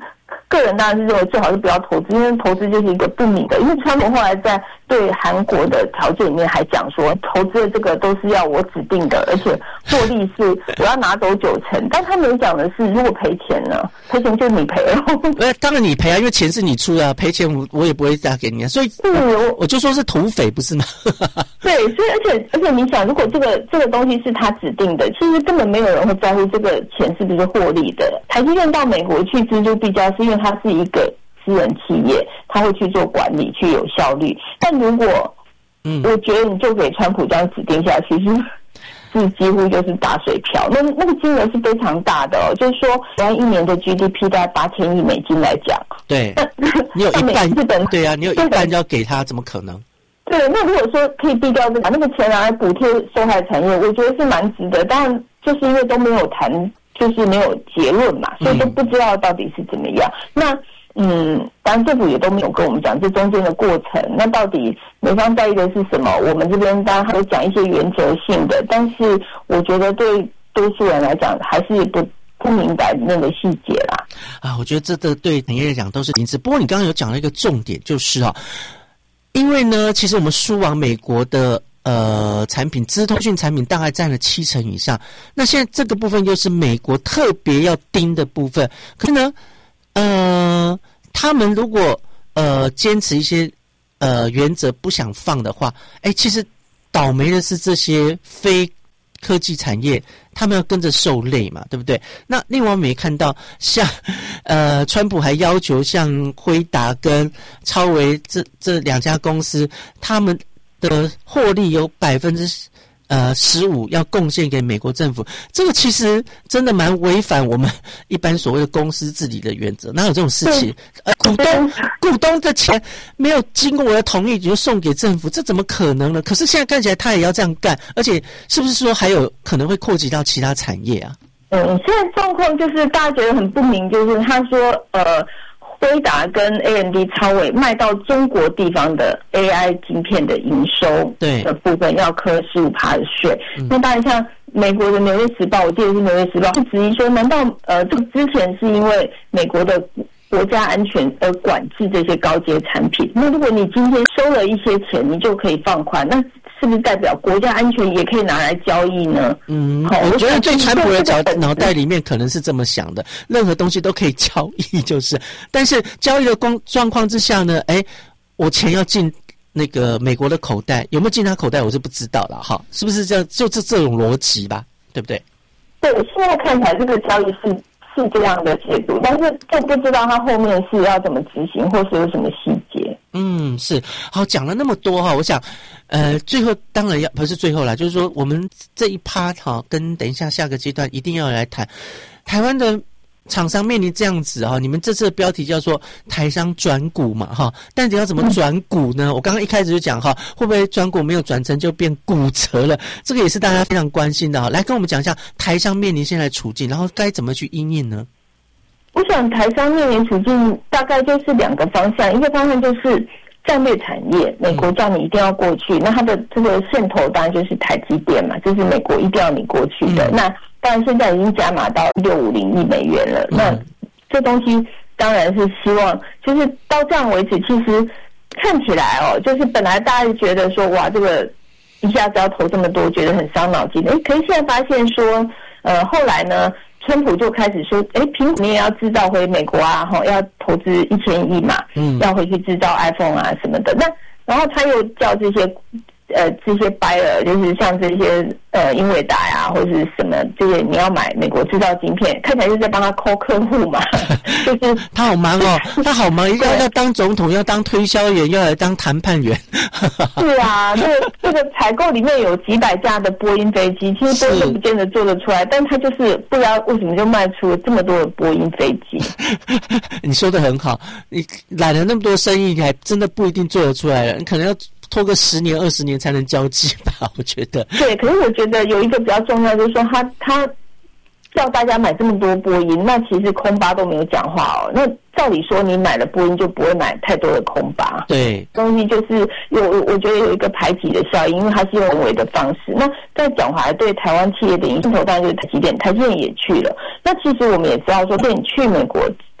个人当然是认为最好是不要投资，因为投资就是一个不明的。因为川普后来在对韩国的条件里面还讲说，投资的这个都是要我指定的，而且获利是我要拿走九成。但他没讲的是，如果赔钱呢？赔钱就你赔了。 呃，当然你赔啊，因为钱是你出的、啊，赔钱我我也不会打给你啊。所以，我我就说是土匪，不是吗？ 对，所以而且而且你想，如果这个这个东西是他指定的，其实根本没有人会在乎这个钱是不是获利的。台积电到美国去锱铢必较，是因为它是一个私人企业，他会去做管理，去有效率。但如果，嗯，我觉得你就给川普这样指定下去，是是几乎就是打水漂。那那个金额是非常大的哦，就是说，按一年的 G D P 大概八千亿美金来讲， 对，你有一半，日本对啊，你有一半就要给他，怎么可能？ 对，那如果说可以避掉这把那个钱拿来补贴受害产业，我觉得是蛮值得。当然，就是因为都没有谈，就是没有结论嘛，所以都不知道到底是怎么样。嗯、那嗯，当然政府也都没有跟我们讲这中间的过程。那到底美方在意的是什么？我们这边当然还有讲一些原则性的，但是我觉得对多数人来讲还是不不明白那个细节啦。 啊，我觉得这个对产业来讲都是名词。不过你刚刚有讲了一个重点，就是啊。因为呢，其实我们输往美国的呃产品，资通讯产品大概占了七成以上。那现在这个部分又是美国特别要盯的部分。可是呢，呃，他们如果呃坚持一些呃原则不想放的话，哎，其实倒霉的是这些非科技产业，他们要跟着受累嘛，对不对？那另外我们也看到，像呃，川普还要求像辉达跟超微这这两家公司，他们的获利有百分之呃十五要贡献给美国政府。这个其实真的蛮违反我们一般所谓的公司治理的原则，哪有这种事情？呃，股东股东的钱没有经过我的同意你就送给政府，这怎么可能呢？可是现在看起来他也要这样干，而且是不是说还有可能会扩及到其他产业啊？ 嗯，现在状况就是大家觉得很不明，就是他说呃，辉达跟 A M D 超微卖到中国地方的 A I 晶片的营收的部分要科 百分之十五 的税。嗯、那当然像美国的《纽约时报》，我记得是《纽约时报》是质疑说，难道呃这个之前是因为美国的国家安全而管制这些高阶产品？那如果你今天收了一些钱，你就可以放宽，那是不是代表国家安全也可以拿来交易呢？ 嗯，我觉得对川普的脑脑袋里面可能是这么想的，任何东西都可以交易，就是。但是交易的光状况之下呢，哎，我钱要进那个美国的口袋，有没有进他口袋我是不知道了哈，是不是这样？就这这种逻辑吧，对不对？ 对，现在看起来这个交易是是这样的解读，但是就不知道他后面是要怎么执行，或是有什么细节。 嗯，是好讲了那么多哈，我想，呃，最后当然要不是最后啦，就是说我们这一趴哈，跟等一下下个阶段一定要来谈台湾的厂商面临这样子哈，你们这次的标题叫做台商转股嘛哈，但你要怎么转股呢？我刚刚一开始就讲哈，会不会转股没有转成就变骨折了？这个也是大家非常关心的哈。来跟我们讲一下台商面临现在的处境，然后该怎么去因应呢？ 我想台商面临处境大概就是两个方向，一个方向就是战略产业，美国叫你一定要过去，嗯、那它的这个线头当然就是台积电嘛，这是美国一定要你过去的。嗯、那当然现在已经加码到六五零亿美元了，嗯、那这东西当然是希望就是到这样为止，其实看起来哦，就是本来大家觉得说哇这个一下子要投这么多，觉得很伤脑筋，哎，可是现在发现说，呃，后来呢？川普就开始说，哎，苹果你也要制造回美国啊，哈，要投资一千亿嘛，嗯，要回去制造 iPhone 啊什么的。那然后他又叫这些呃这些 buyer， 就是像这些呃英伟达呀、啊、或者是什么这些，你要买美国制造晶片，看起来是在帮他抠客户嘛，就是他好忙哦，他好忙，要要当总统，要当推销员，要来当谈判员。 是啊，这个这个采购里面有几百架的波音飞机，其实波音不见得做得出来，但他就是不知道为什么就卖出了这么多的波音飞机。 你说的很好，你揽了那么多生意，你还真的不一定做得出来了，你可能要拖个十年二十年才能交际吧，我觉得。 对，可是我觉得有一个比较重要，就是说他他叫大家买这么多波音，那其实空巴都没有讲话哦。那照理说，你买了波音就不会买太多的空巴。 对， 东西就是有，我觉得有一个排挤的效应，因为它是用人为的方式。那再讲回来，对台湾企业的影响头当然就是台积电，台积电也去了。那其实我们也知道说，对你去美国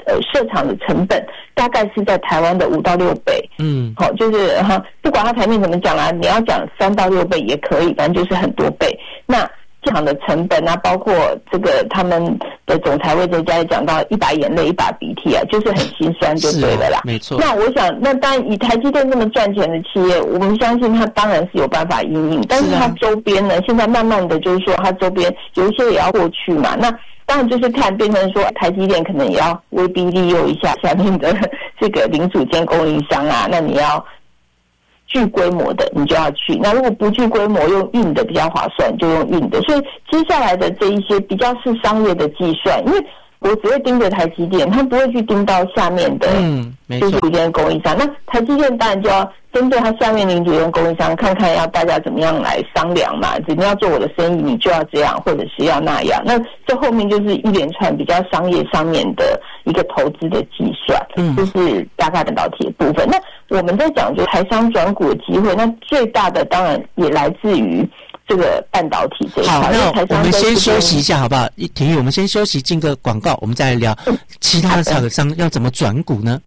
呃设厂的成本大概是在台湾的五到六倍。 嗯， 好、哦，就是哈，不管它台面怎么讲啊，你要讲三到六倍也可以，反正就是很多倍。那这场的成本啊，包括这个他们的总裁魏哲家也讲到一把眼泪一把鼻涕啊，就是很心酸就对了啦。 啊、没错。 那我想，那当然以台积电这么赚钱的企业，我们相信它当然是有办法因应，但是它周边呢，现在慢慢的就是说它周边有一些也要过去嘛。那当然就是看变成说台积电可能也要威逼利诱一下下面的这个零组件供应商啊，那你要具规模的你就要去，那如果不具规模用硬的比较划算就用硬的，所以接下来的这一些比较是商业的计算，因为我只会盯着台积电，他不会去盯到下面的零组件供应商。那台积电当然就要针对他下面零组件供应商，看看要大家怎么样来商量嘛。你要做我的生意，你就要这样，或者是要那样。那这后面就是一连串比较商业上面的一个投资的计算，嗯，就是大概半导体的部分。那我们在讲就台商转股的机会，那最大的当然也来自于这个半导体这一块。 好，那我们先休息一下好不好？婷玉，我们先休息进个广告，我们再来聊其他的厂商要怎么转股呢？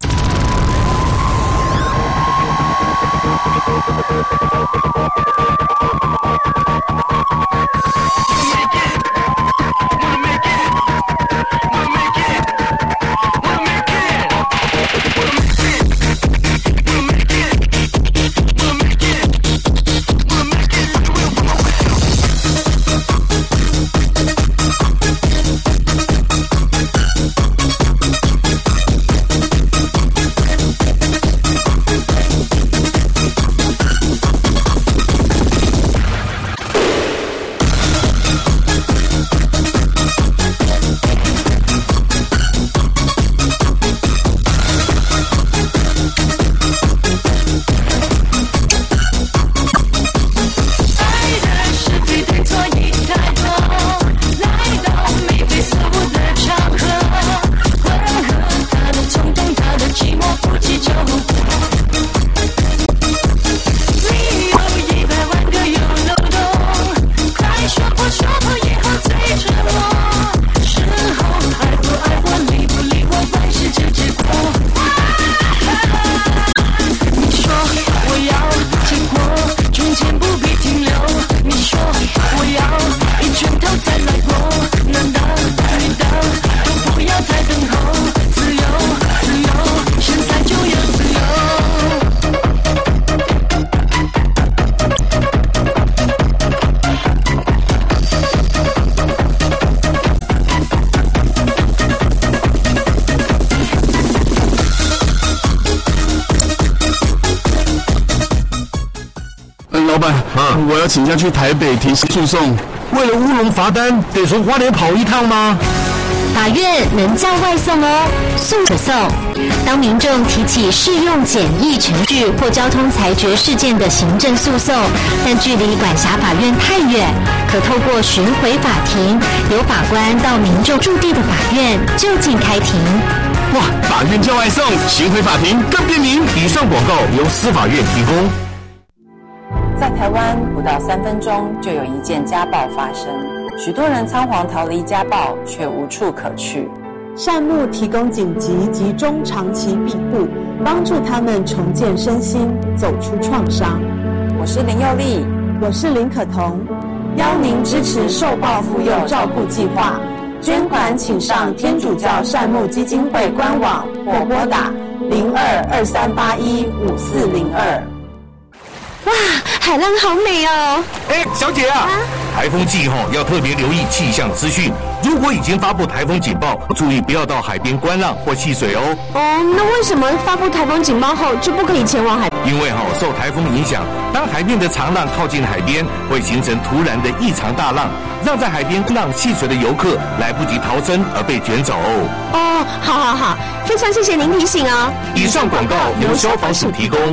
我要请假去台北提诉讼， 为了乌龙罚单，得从花莲跑一趟吗？ 法院能叫外送哦，速可送。当民众提起适用简易程序或交通裁决事件的行政诉讼，但距离管辖法院太远，可透过巡回法庭，由法官到民众驻地的法院就近开庭。 哇，法院叫外送，巡回法庭更便民。 以上广告由司法院提供。 在台湾，不到三分钟就有一件家暴发生，许多人仓皇逃离家暴，却无处可去。 善牧提供紧急及中长期庇护，帮助他们重建身心，走出创伤。 我是林佑丽， 我是林可彤，邀您支持受暴妇幼照顾计划，捐款请上天主教善牧基金会官网或拨打零二二三八一五四零二。 哇，海浪好美哦！ 哎，小姐啊，啊台风季后要特别留意气象资讯。如果已经发布台风警报，注意不要到海边观浪或戏水哦。 哦，那为什么发布台风警报后就不可以前往海？ 因为哈、哦，受台风影响，当海面的长浪靠近海边，会形成突然的异常大浪，让在海边浪戏水的游客来不及逃生而被卷走哦。 哦，好好好，非常谢谢您提醒哦。 以上广告由消防署提供。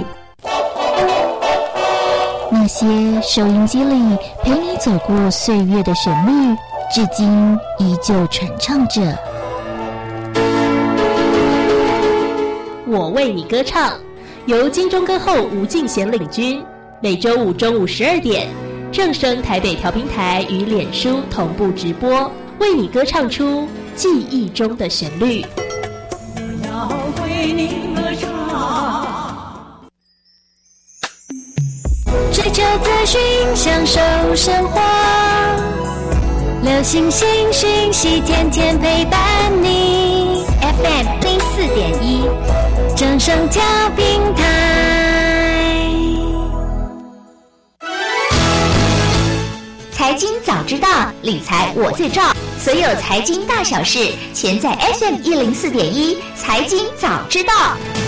那些收音机里陪你走过岁月的旋律，至今依旧传唱着。 我为你歌唱，由金钟歌后吴敬贤领军，每周五中午十二点，正声台北调频台与脸书同步直播，为你歌唱出记忆中的旋律。 为你歌唱。追求资讯，享受生活，流行新讯息，天天陪伴你。F M 零四点一，正声调频台。 财经早知道，理财我最照。所有财经大小事，全在 F M 一零四点一财经早知道。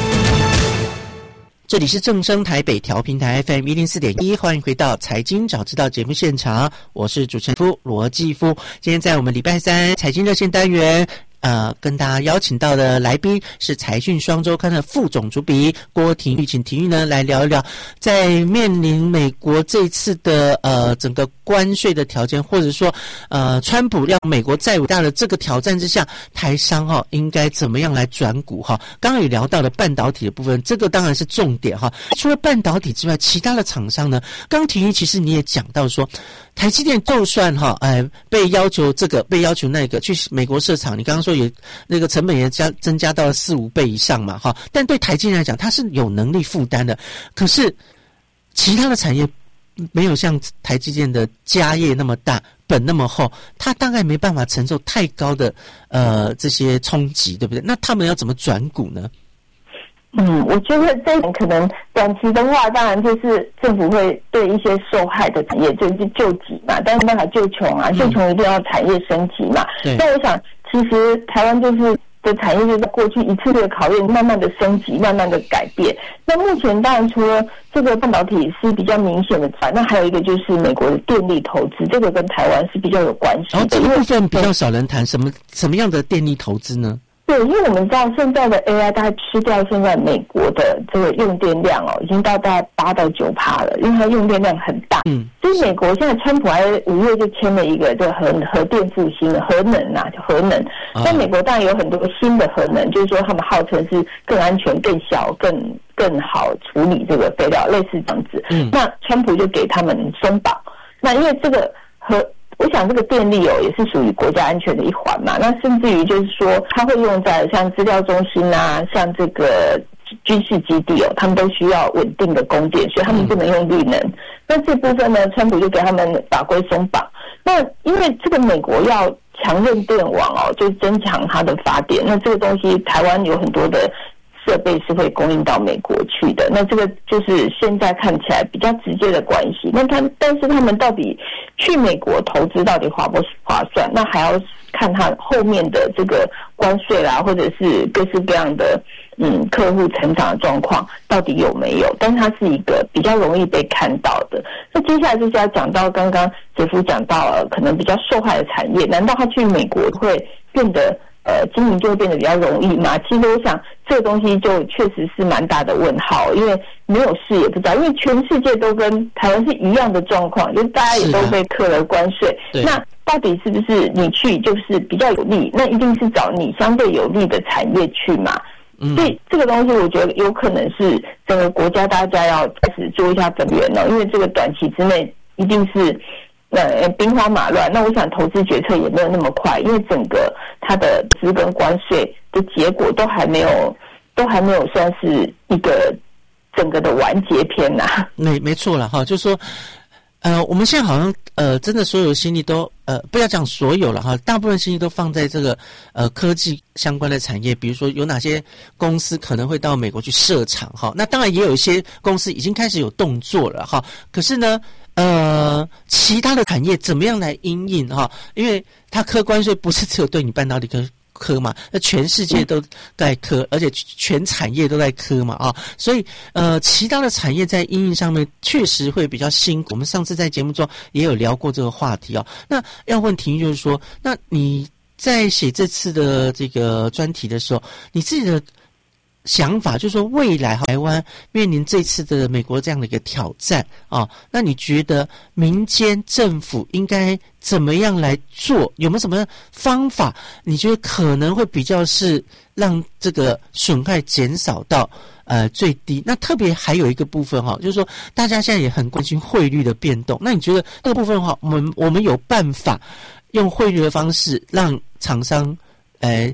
这里是正声台北调频台 F M 一零四点一，欢迎回到财经早知道节目现场，我是主持人夫罗继夫。今天在我们礼拜三财经热线单元。呃，跟大家邀请到的来宾是财讯双周刊的副总主笔郭婷玉，请婷玉呢来聊一聊，在面临美国这次的呃整个关税的条件，或者说呃川普让美国再伟大的这个挑战之下，台商哈、哦、应该怎么样来转股哈？刚刚也聊到了半导体的部分，这个当然是重点哈。除了半导体之外，其他的厂商呢，刚刚婷玉其实你也讲到说，台积电就算哈哎被要求这个被要求那个去美国设厂，你刚刚说也那个成本也加增加到了四五倍以上嘛哈，但对台积电来讲，它是有能力负担的。可是其他的产业没有像台积电的家业那么大，本那么厚，它大概没办法承受太高的呃这些冲击，对不对？那他们要怎么转股呢？ 嗯，我觉得这一点可能短期的话，当然就是政府会对一些受害的产业就是救济嘛，但是没办法救穷啊，救穷一定要产业升级嘛。那我想，其实台湾就是的产业就是过去一次的考验，慢慢的升级，慢慢的改变。那目前当然除了这个半导体是比较明显的，那还有一个就是美国的电力投资，这个跟台湾是比较有关系的。 然后这个部分比较少人谈，什么什么样的电力投资呢？ 对，因为我们知道现在的 A I 大概吃掉现在美国的这个用电量哦，已经到大概八到九趴了，因为它用电量很大。嗯，所以美国现在川普还五月就签了一个这个核核电复兴的核能啊，就核能。在美国当然有很多新的核能，就是说他们号称是更安全、更小、更更好处理这个废料，类似这样子。嗯，那川普就给他们松绑。那因为这个核我想这个电力哦也是属于国家安全的一环嘛，那甚至于就是说它会用在像资料中心啊，像这个军事基地哦，他们都需要稳定的供电，所以他们不能用绿能。那这部分呢，川普就给他们法规松绑。那因为这个美国要强韧电网哦，就增强它的发电，那这个东西台湾有很多的设备是会供应到美国去的，那这个就是现在看起来比较直接的关系。那他但是他们到底去美国投资到底划不划算？那还要看他后面的这个关税啦，或者是各式各样的嗯客户成长的状况到底有没有？但它是一个比较容易被看到的。那接下来就是要讲到刚刚杰夫讲到了可能比较受害的产业，难道他去美国会变得？呃，经营就会变得比较容易嘛？其实我想这个东西就确实是蛮大的问号，因为没有试也不知道，因为全世界都跟台湾是一样的状况，就是大家也都被课了关税。那到底是不是你去就是比较有利？那一定是找你相对有利的产业去嘛？嗯、所以这个东西我觉得有可能是整个国家大家要开始做一下本源了，因为这个短期之内一定是。呃，兵荒马乱，那我想投资决策也没有那么快，因为整个它的资跟关税的结果都还没有，都还没有算是一个整个的完结篇呐、啊。 没没错了哈，就是说，呃，我们现在好像呃，真的所有心力都呃，不要讲所有了哈，大部分心力都放在这个呃科技相关的产业，比如说有哪些公司可能会到美国去设厂哈，那当然也有一些公司已经开始有动作了哈，可是呢。呃，其他的产业怎么样来因应哈？因为它课关税不是只有对你半导体科科嘛，那全世界都在科，而且全产业都在科嘛啊，所以呃，其他的产业在因应上面确实会比较辛苦。我们上次在节目中也有聊过这个话题哦。那要问婷就是说，那你在写这次的这个专题的时候，你自己的想法就是说，未来台湾面临这次的美国这样的一个挑战啊，那你觉得民间政府应该怎么样来做？有没有什么方法？你觉得可能会比较是让这个损害减少到呃最低？那特别还有一个部分哈，就是说大家现在也很关心汇率的变动。那你觉得这个部分的话，我们我们有办法用汇率的方式让厂商呃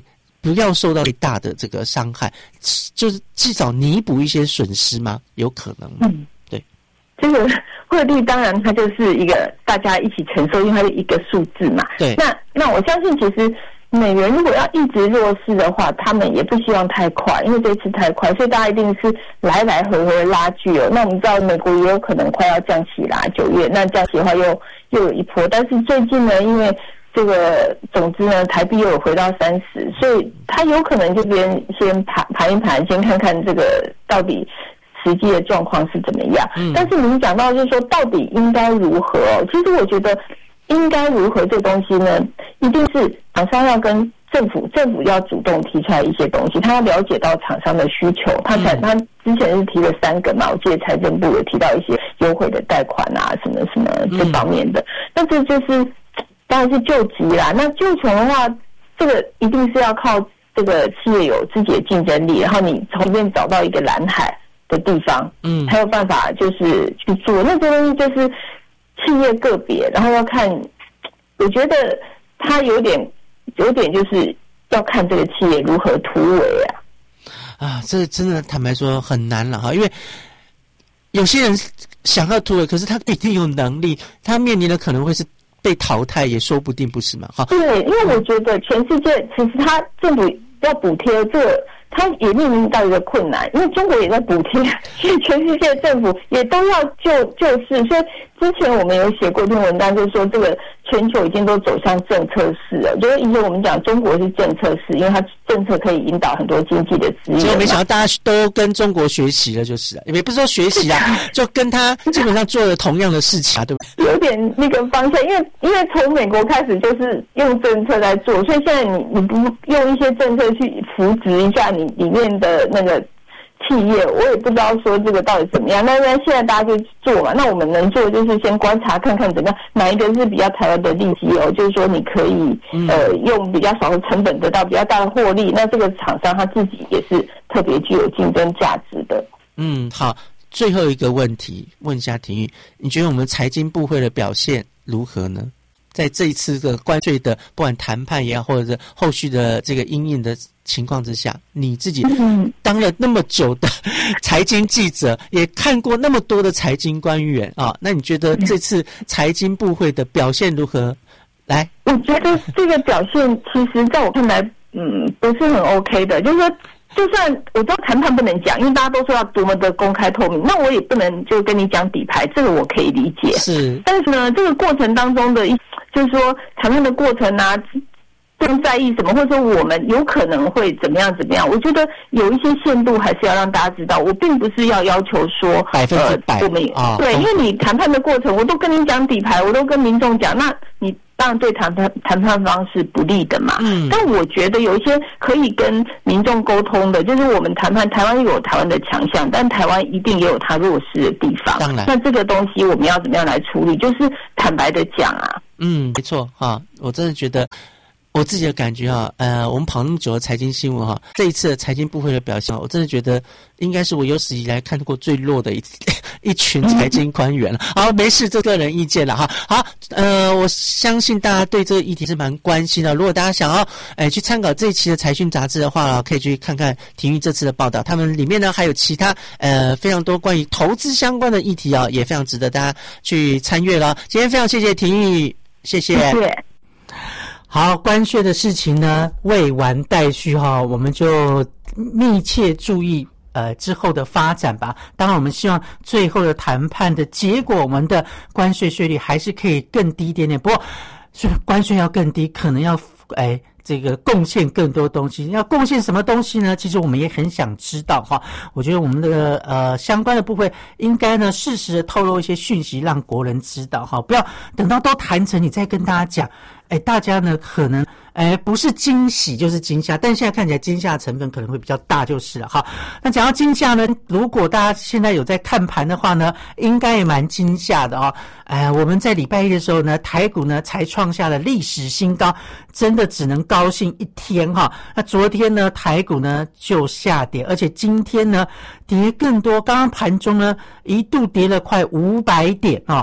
不要受到最大的这个伤害，就是至少弥补一些损失吗？有可能吗？ 嗯，对，这个汇率当然它就是一个大家一起承受，因为它是一个数字嘛。 对， 那那我相信其实美元如果要一直弱势的话，他们也不希望太快，因为这次太快，所以大家一定是来来回回拉锯哦。那我们知道美国也有可能快要降息啦，九月那降息的话又又有一波，但是最近呢，因为这个总之呢，台币又有回到三十，所以它有可能这边先盘盘一盘，先看看这个到底实际的状况是怎么样。嗯、但是您讲到就是说，到底应该如何哦？其实我觉得应该如何这东西呢，一定是厂商要跟政府，政府要主动提出来一些东西，他要了解到厂商的需求，他才、嗯、他之前是提了三个嘛，我记得财政部有提到一些优惠的贷款啊，什么什么这方面的，嗯、那这就是。当然是救急啦，那救穷的话，这个一定是要靠这个企业有自己的竞争力，然后你从里面找到一个蓝海的地方，嗯，才有办法就是去做。那这东西就是企业个别，然后要看，我觉得它有点有点就是要看这个企业如何突围啊。 啊，这真的坦白说很难了哈，因为有些人想要突围，可是他不一定有能力，他面临的可能会是被淘汰也说不定，不是吗？哈， 对，因为我觉得全世界其实他政府要补贴这个，他也面临到一个困难，因为中国也在补贴，所以全世界政府也都要救救市。所以之前我们有写过一篇文章，就是说这个全球已经都走向政策市了。就是以前我们讲中国是政策市，因为它政策可以引导很多经济的资源。 结果没想到大家都跟中国学习了，就是也不是说学习啊，就跟他基本上做了同样的事情啊，对不对？ 有点那个方向，因为因为从美国开始就是用政策在做，所以现在你你不用一些政策去扶植一下你里面的那个企业，我也不知道说这个到底怎么样。那那现在大家就做嘛，那我们能做的就是先观察看看怎么样，哪一个是比较台湾的利基哦，就是说你可以呃用比较少的成本得到比较大的获利，那这个厂商他自己也是特别具有竞争价值的。 嗯，好，最后一个问题问一下廷玉，你觉得我们财经部会的表现如何呢？在这一次的关税的不管谈判也好，或者是后续的这个因应的情况之下，你自己当了那么久的财经记者，也看过那么多的财经官员啊，那你觉得这次财经部会的表现如何？来， 我觉得这个表现其实在我看来，嗯，不是很 OK 的，就是说。就算我知道谈判不能讲，因为大家都说要多么的公开透明，那我也不能就跟你讲底牌，这个我可以理解。 是， 但是呢，这个过程当中的，就是说谈判的过程啊，更在意什么，或者说我们有可能会怎么样怎么样，我觉得有一些限度还是要让大家知道。我并不是要要求说百分之百， 呃、我们、 哦、 对，因为你谈判的过程，我都跟你讲底牌，我都跟民众讲，那你。当然对谈判谈判方是不利的嘛，嗯，但我觉得有一些可以跟民众沟通的，就是我们谈判，台湾有台湾的强项，但台湾一定也有它弱势的地方。 当然， 那这个东西我们要怎么样来处理？就是坦白的讲啊。 嗯，没错哈，我真的觉得。我自己的感觉啊，呃，我们跑那么久的财经新闻哈，这一次的财经部会的表现，我真的觉得应该是我有史以来看过最弱的一一群财经官员了。好，没事，这个人意见了哈。好，呃，我相信大家对这个议题是蛮关心的。如果大家想要哎去参考这一期的财讯杂志的话，可以去看看廷玉这次的报道。他们里面呢还有其他呃非常多关于投资相关的议题啊，也非常值得大家去参阅了。今天非常谢谢廷玉，谢谢。 谢谢。 好，关税的事情呢未完待续哈，我们就密切注意呃之后的发展吧。当然我们希望最后的谈判的结果，我们的关税税率还是可以更低一点点，不过关税要更低，可能要哎这个贡献更多东西，要贡献什么东西呢？其实我们也很想知道哈。我觉得我们的呃相关的部分应该呢适时的透露一些讯息，让国人知道哈，不要等到都谈成你再跟大家讲。哎，大家呢可能哎不是惊喜就是惊吓，但现在看起来惊吓成分可能会比较大就是了哈。那讲到惊吓呢，如果大家现在有在看盘的话呢，应该也蛮惊吓的哦。哎，我们在礼拜一的时候呢，台股呢才创下了历史新高，真的只能高兴一天哈。那昨天呢，台股呢就下跌，而且今天呢跌更多，刚刚盘中呢一度跌了快五百点哦。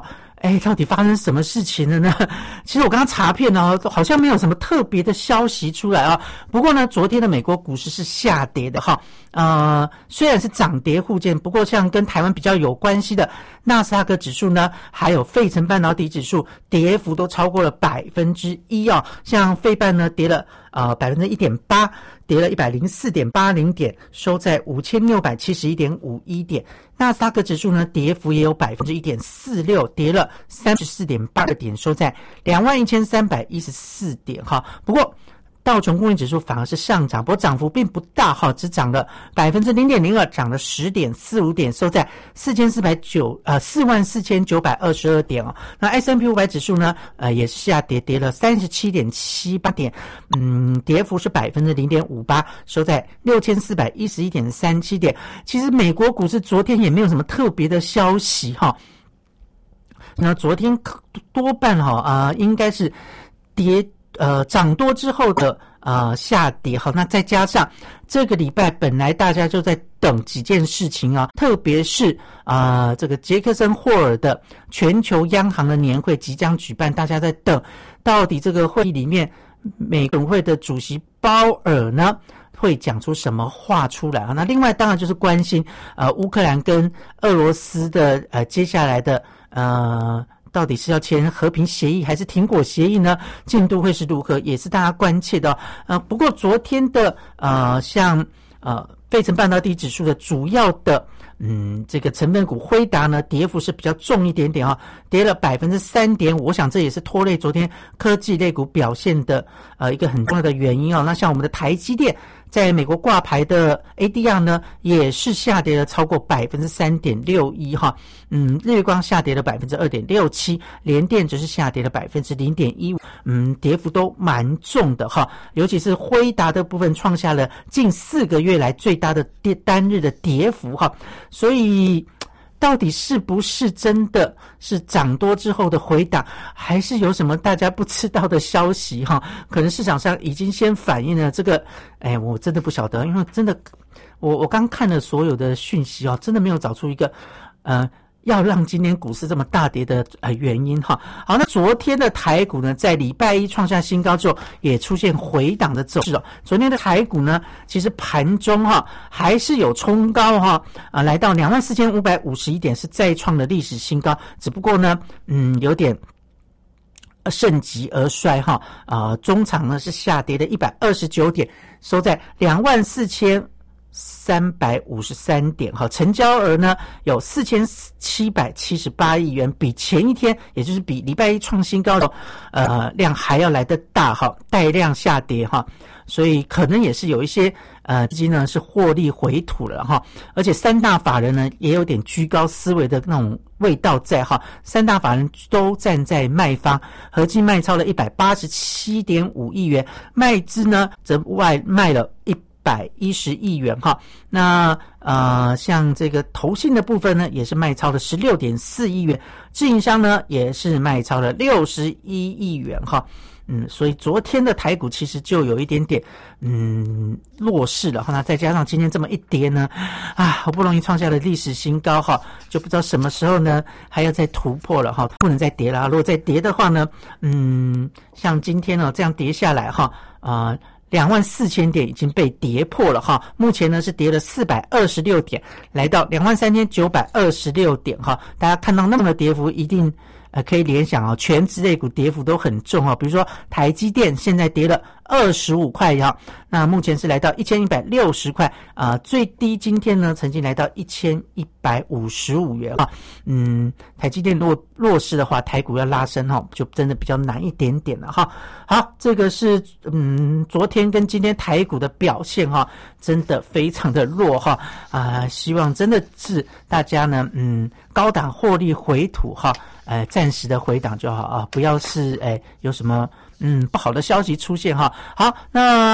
哎，到底发生什么事情了呢？其实我刚刚查遍呢，好像没有什么特别的消息出来啊。不过呢，昨天的美国股市是下跌的哈。呃，虽然是涨跌互见，不过像跟台湾比较有关系的纳斯达克指数呢，还有费城半导体指数，跌幅都超过了百分之一啊。像费半呢，跌了呃百分之一点八，跌了一百零四点八零点，收在五千六百七十一点五一点。纳斯达克指数呢，跌幅也有百分之一点四六，跌了三十四点八个点，收在两万一千三百一十四点哈。不过道琼工业指数反而是上涨，不过涨幅并不大哈，只涨了百分之零点零二，涨了十点四五点，收在四千四百九呃四万四千九百二十二点哦。那 S and P 五百指数呢，呃也是下跌，跌了三十七点七八点，嗯，跌幅是百分之零点五八，收在六千四百一十一点三七点。其实美国股市昨天也没有什么特别的消息哈。那昨天多半哈啊、呃、应该是跌。呃，涨多之后的呃下跌，好，那再加上这个礼拜本来大家就在等几件事情啊，特别是啊、呃、这个杰克森霍尔的全球央行的年会即将举办，大家在等到底这个会议里面美国会的主席鲍尔呢会讲出什么话出来啊？那另外当然就是关心呃乌克兰跟俄罗斯的呃接下来的呃。到底是要签和平协议还是停火协议呢？进度会是如何，也是大家关切的哦。呃，不过昨天的呃，像呃费城半导体指数的主要的嗯这个成分股辉达呢，跌幅是比较重一点点啊、哦，跌了百分之三点五。我想这也是拖累昨天科技类股表现的呃一个很重要的原因啊、哦。那像我们的台积电。在美国挂牌的 A D R 呢，也是下跌了超过百分之三点六一哈，嗯，日月光下跌了百分之二点六七，联电则是下跌了百分之零点一五，嗯，跌幅都蛮重的哈，尤其是辉达的部分创下了近四个月来最大的跌单日的跌幅哈，所以。到底是不是真的是涨多之后的回档，还是有什么大家不知道的消息哈？可能市场上已经先反映了这个，哎，我真的不晓得，因为真的，我我刚看了所有的讯息哦，真的没有找出一个，呃。要让今天股市这么大跌的呃原因哈，好，那昨天的台股呢，在礼拜一创下新高之后，也出现回档的走势哦。昨天的台股呢，其实盘中哈还是有冲高哈，啊，来到两万四千五百五十一点，是再创了历史新高，只不过呢，嗯，有点。盛极而衰哈，啊、呃，中场呢是下跌的一百二十九点，收在两万四千。三百五十三点哈，成交额呢有四千七百七十八亿元，比前一天，也就是比礼拜一创新高的呃量还要来得大哈，带量下跌哈，所以可能也是有一些呃资金呢是获利回吐了哈，而且三大法人呢也有点居高思维的那种味道在哈，三大法人都站在卖方，合计卖超了一百八十七点五亿元，卖资呢则外卖了一。一百一十亿元哈，那呃，像这个投信的部分呢，也是卖超了十六点四亿元，自营商呢也是卖超了六十一亿元哈，嗯，所以昨天的台股其实就有一点点嗯弱势了哈，那再加上今天这么一跌呢，啊，好不容易创下了历史新高哈，就不知道什么时候呢还要再突破了哈，不能再跌了，如果再跌的话呢，嗯，像今天呢这样跌下来哈，啊、呃。两万四千点已经被跌破了哈，目前呢是跌了四百二十六点，来到两万三千九百二十六点哈。大家看到那么的跌幅，一定呃可以联想啊，全指类股跌幅都很重哈。比如说台积电现在跌了二十五块哈，那目前是来到一千一百六十块啊，最低今天呢曾经来到一千一百五十五元哈。嗯，台积电如果弱势的话，台股要拉升哈，就真的比较难一点点了哈。好，这个是嗯昨天跟今天台股的表现哈，真的非常的弱哈啊、呃，希望真的是大家呢嗯高档获利回吐哈，呃暂时的回档就好啊，不要是哎有什么嗯不好的消息出现哈。好，那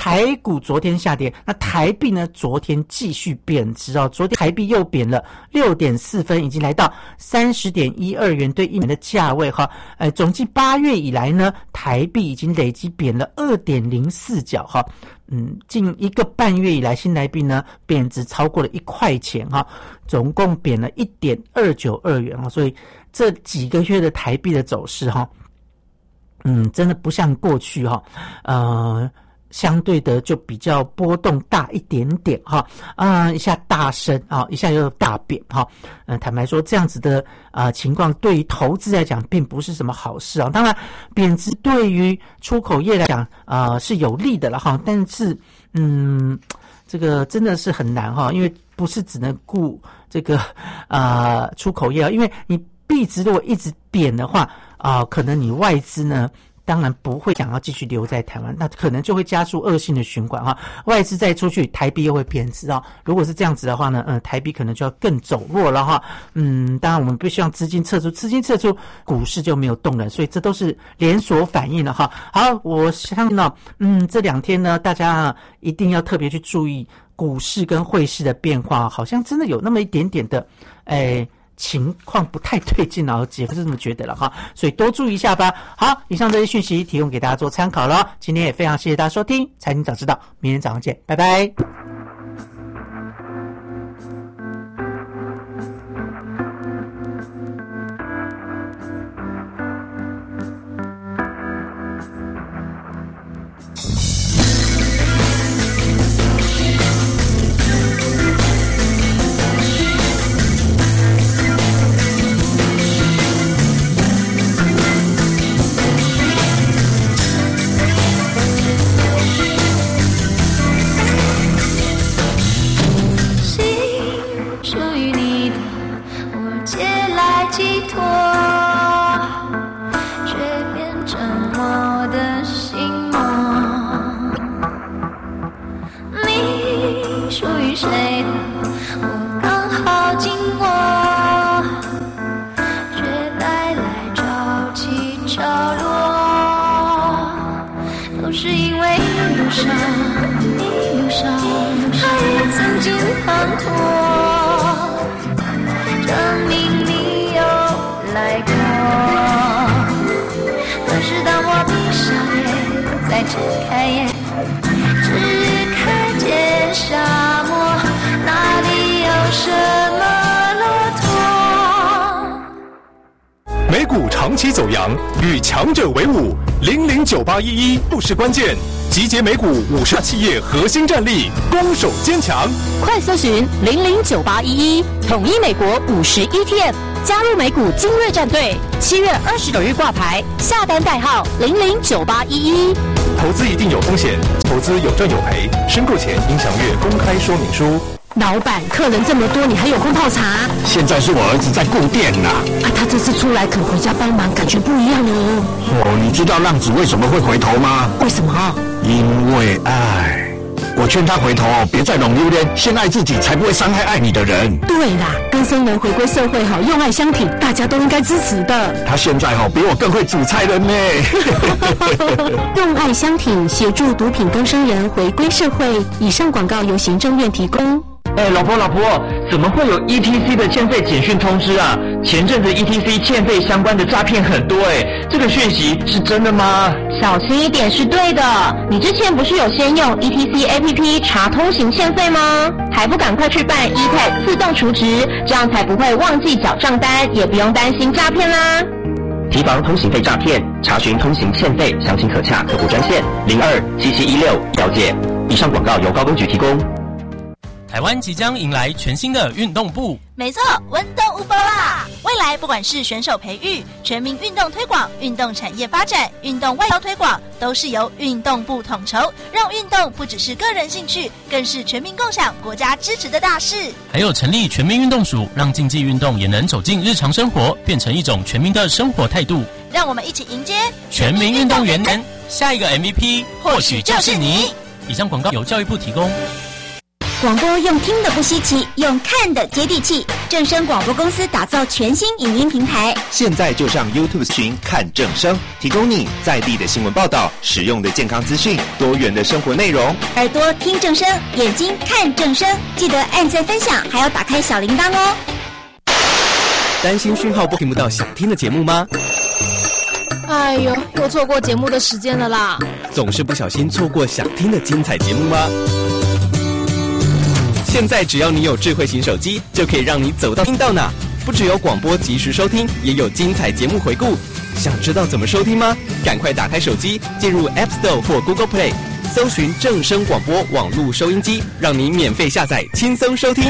台股昨天下跌，那台币呢昨天继续贬值哦，昨天台币又贬了 六点四分，已经来到 三十点一二元对一美的价位哈。呃，总计八月以来呢，台币已经累积贬了 二点零四角哈。嗯，近一个半月以来，新台币呢贬值超过了一块钱哈，总共贬了 一点二九二元哈，所以这几个月的台币的走势哈，嗯，真的不像过去哈，呃。相对的就比较波动大一点点哈，啊、呃、一下大升啊，一下又大贬哈，呃坦白说这样子的啊、呃、情况对于投资来讲并不是什么好事啊。当然贬值对于出口业来讲啊、呃、是有利的了哈，但是嗯这个真的是很难哈，因为不是只能顾这个啊、呃、出口业，因为你币值如果一直贬的话啊、呃，可能你外资呢。当然不会想要继续留在台湾，那可能就会加速恶性的循环哈。外资再出去，台币又会贬值啊。如果是这样子的话呢，呃，台币可能就要更走弱了哈。嗯，当然我们必须让资金撤出，资金撤出，股市就没有动了，所以这都是连锁反应了哈。好，我相信呢，嗯，这两天呢，大家一定要特别去注意股市跟汇市的变化，好像真的有那么一点点的，哎。情况不太对劲了，姐夫是这么觉得了哈，所以多注意一下吧。好，以上这些讯息提供给大家做参考了。今天也非常谢谢大家收听《财经早知道》，明天早上见，拜拜。 美股长期走扬，与强者为伍，零零九八一一不是关键。集结美股五十大企业核心战力，攻守坚强。 快搜寻零零九八一一，统一美国五十 E T F， 加入美股精锐战队。七月二十九日挂牌，下单代号零零九八一一。 投资一定有风险，投资有赚有赔，申购前应详阅公开说明书。 老板，客人这么多，你还有空泡茶？ 现在是我儿子在顾店呐、 啊。他这次出来肯回家帮忙，感觉不一样哦。 哦，你知道浪子为什么会回头吗？ 为什么？ 因为爱。我劝他回头，别再弄榴莲，先爱自己，才不会伤害爱你的人。 对啦，更生人回归社会好，用爱相挺，大家都应该支持的。 他现在好比我更会煮菜了呢。 用爱相挺，协助毒品更生人回归社会。以上广告由行政院提供。 哎，老婆老婆，怎么会有 E T C 的欠费简讯通知啊？前阵子 E T C 欠费相关的诈骗很多哎，这个讯息是真的吗？ 小心一点是对的。你之前不是有先用 E T C A P P 查通行欠费吗？还不赶快去办 E T A G 自动储值，这样才不会忘记缴账单，也不用担心诈骗啦。 提防通行费诈骗，查询通行欠费详情可洽客服专线零二七七一六了解。以上广告由高公局提供。 台湾即将迎来全新的运动部， 没错，温动无波啦！未来不管是选手培育、全民运动推广、运动产业发展、运动外交推广，都是由运动部统筹，让运动不只是个人兴趣，更是全民共享、国家支持的大事。 还有成立全民运动署，让竞技运动也能走进日常生活，变成一种全民的生活态度。 让我们一起迎接全民运动元年，下一个 M V P 或许就是你。以上广告由教育部提供。 广播用听的不稀奇，用看的接地气。正声广播公司打造全新影音平台， 现在就上 YouTube 群看正声，提供你在地的新闻报道、实用的健康资讯、多元的生活内容。 耳朵听正声，眼睛看正声，记得按赞分享，还要打开小铃铛哦。 担心讯号不听不到想听的节目吗？ 哎呦，又错过节目的时间了啦！ 总是不小心错过想听的精彩节目吗？现在只要你有智慧型手机，就可以让你走到听到哪。不只有广播及时收听，也有精彩节目回顾。想知道怎么收听吗？赶快打开手机，进入 App Store 或 Google Play， 搜寻正声广播网络收音机，让你免费下载，轻松收听。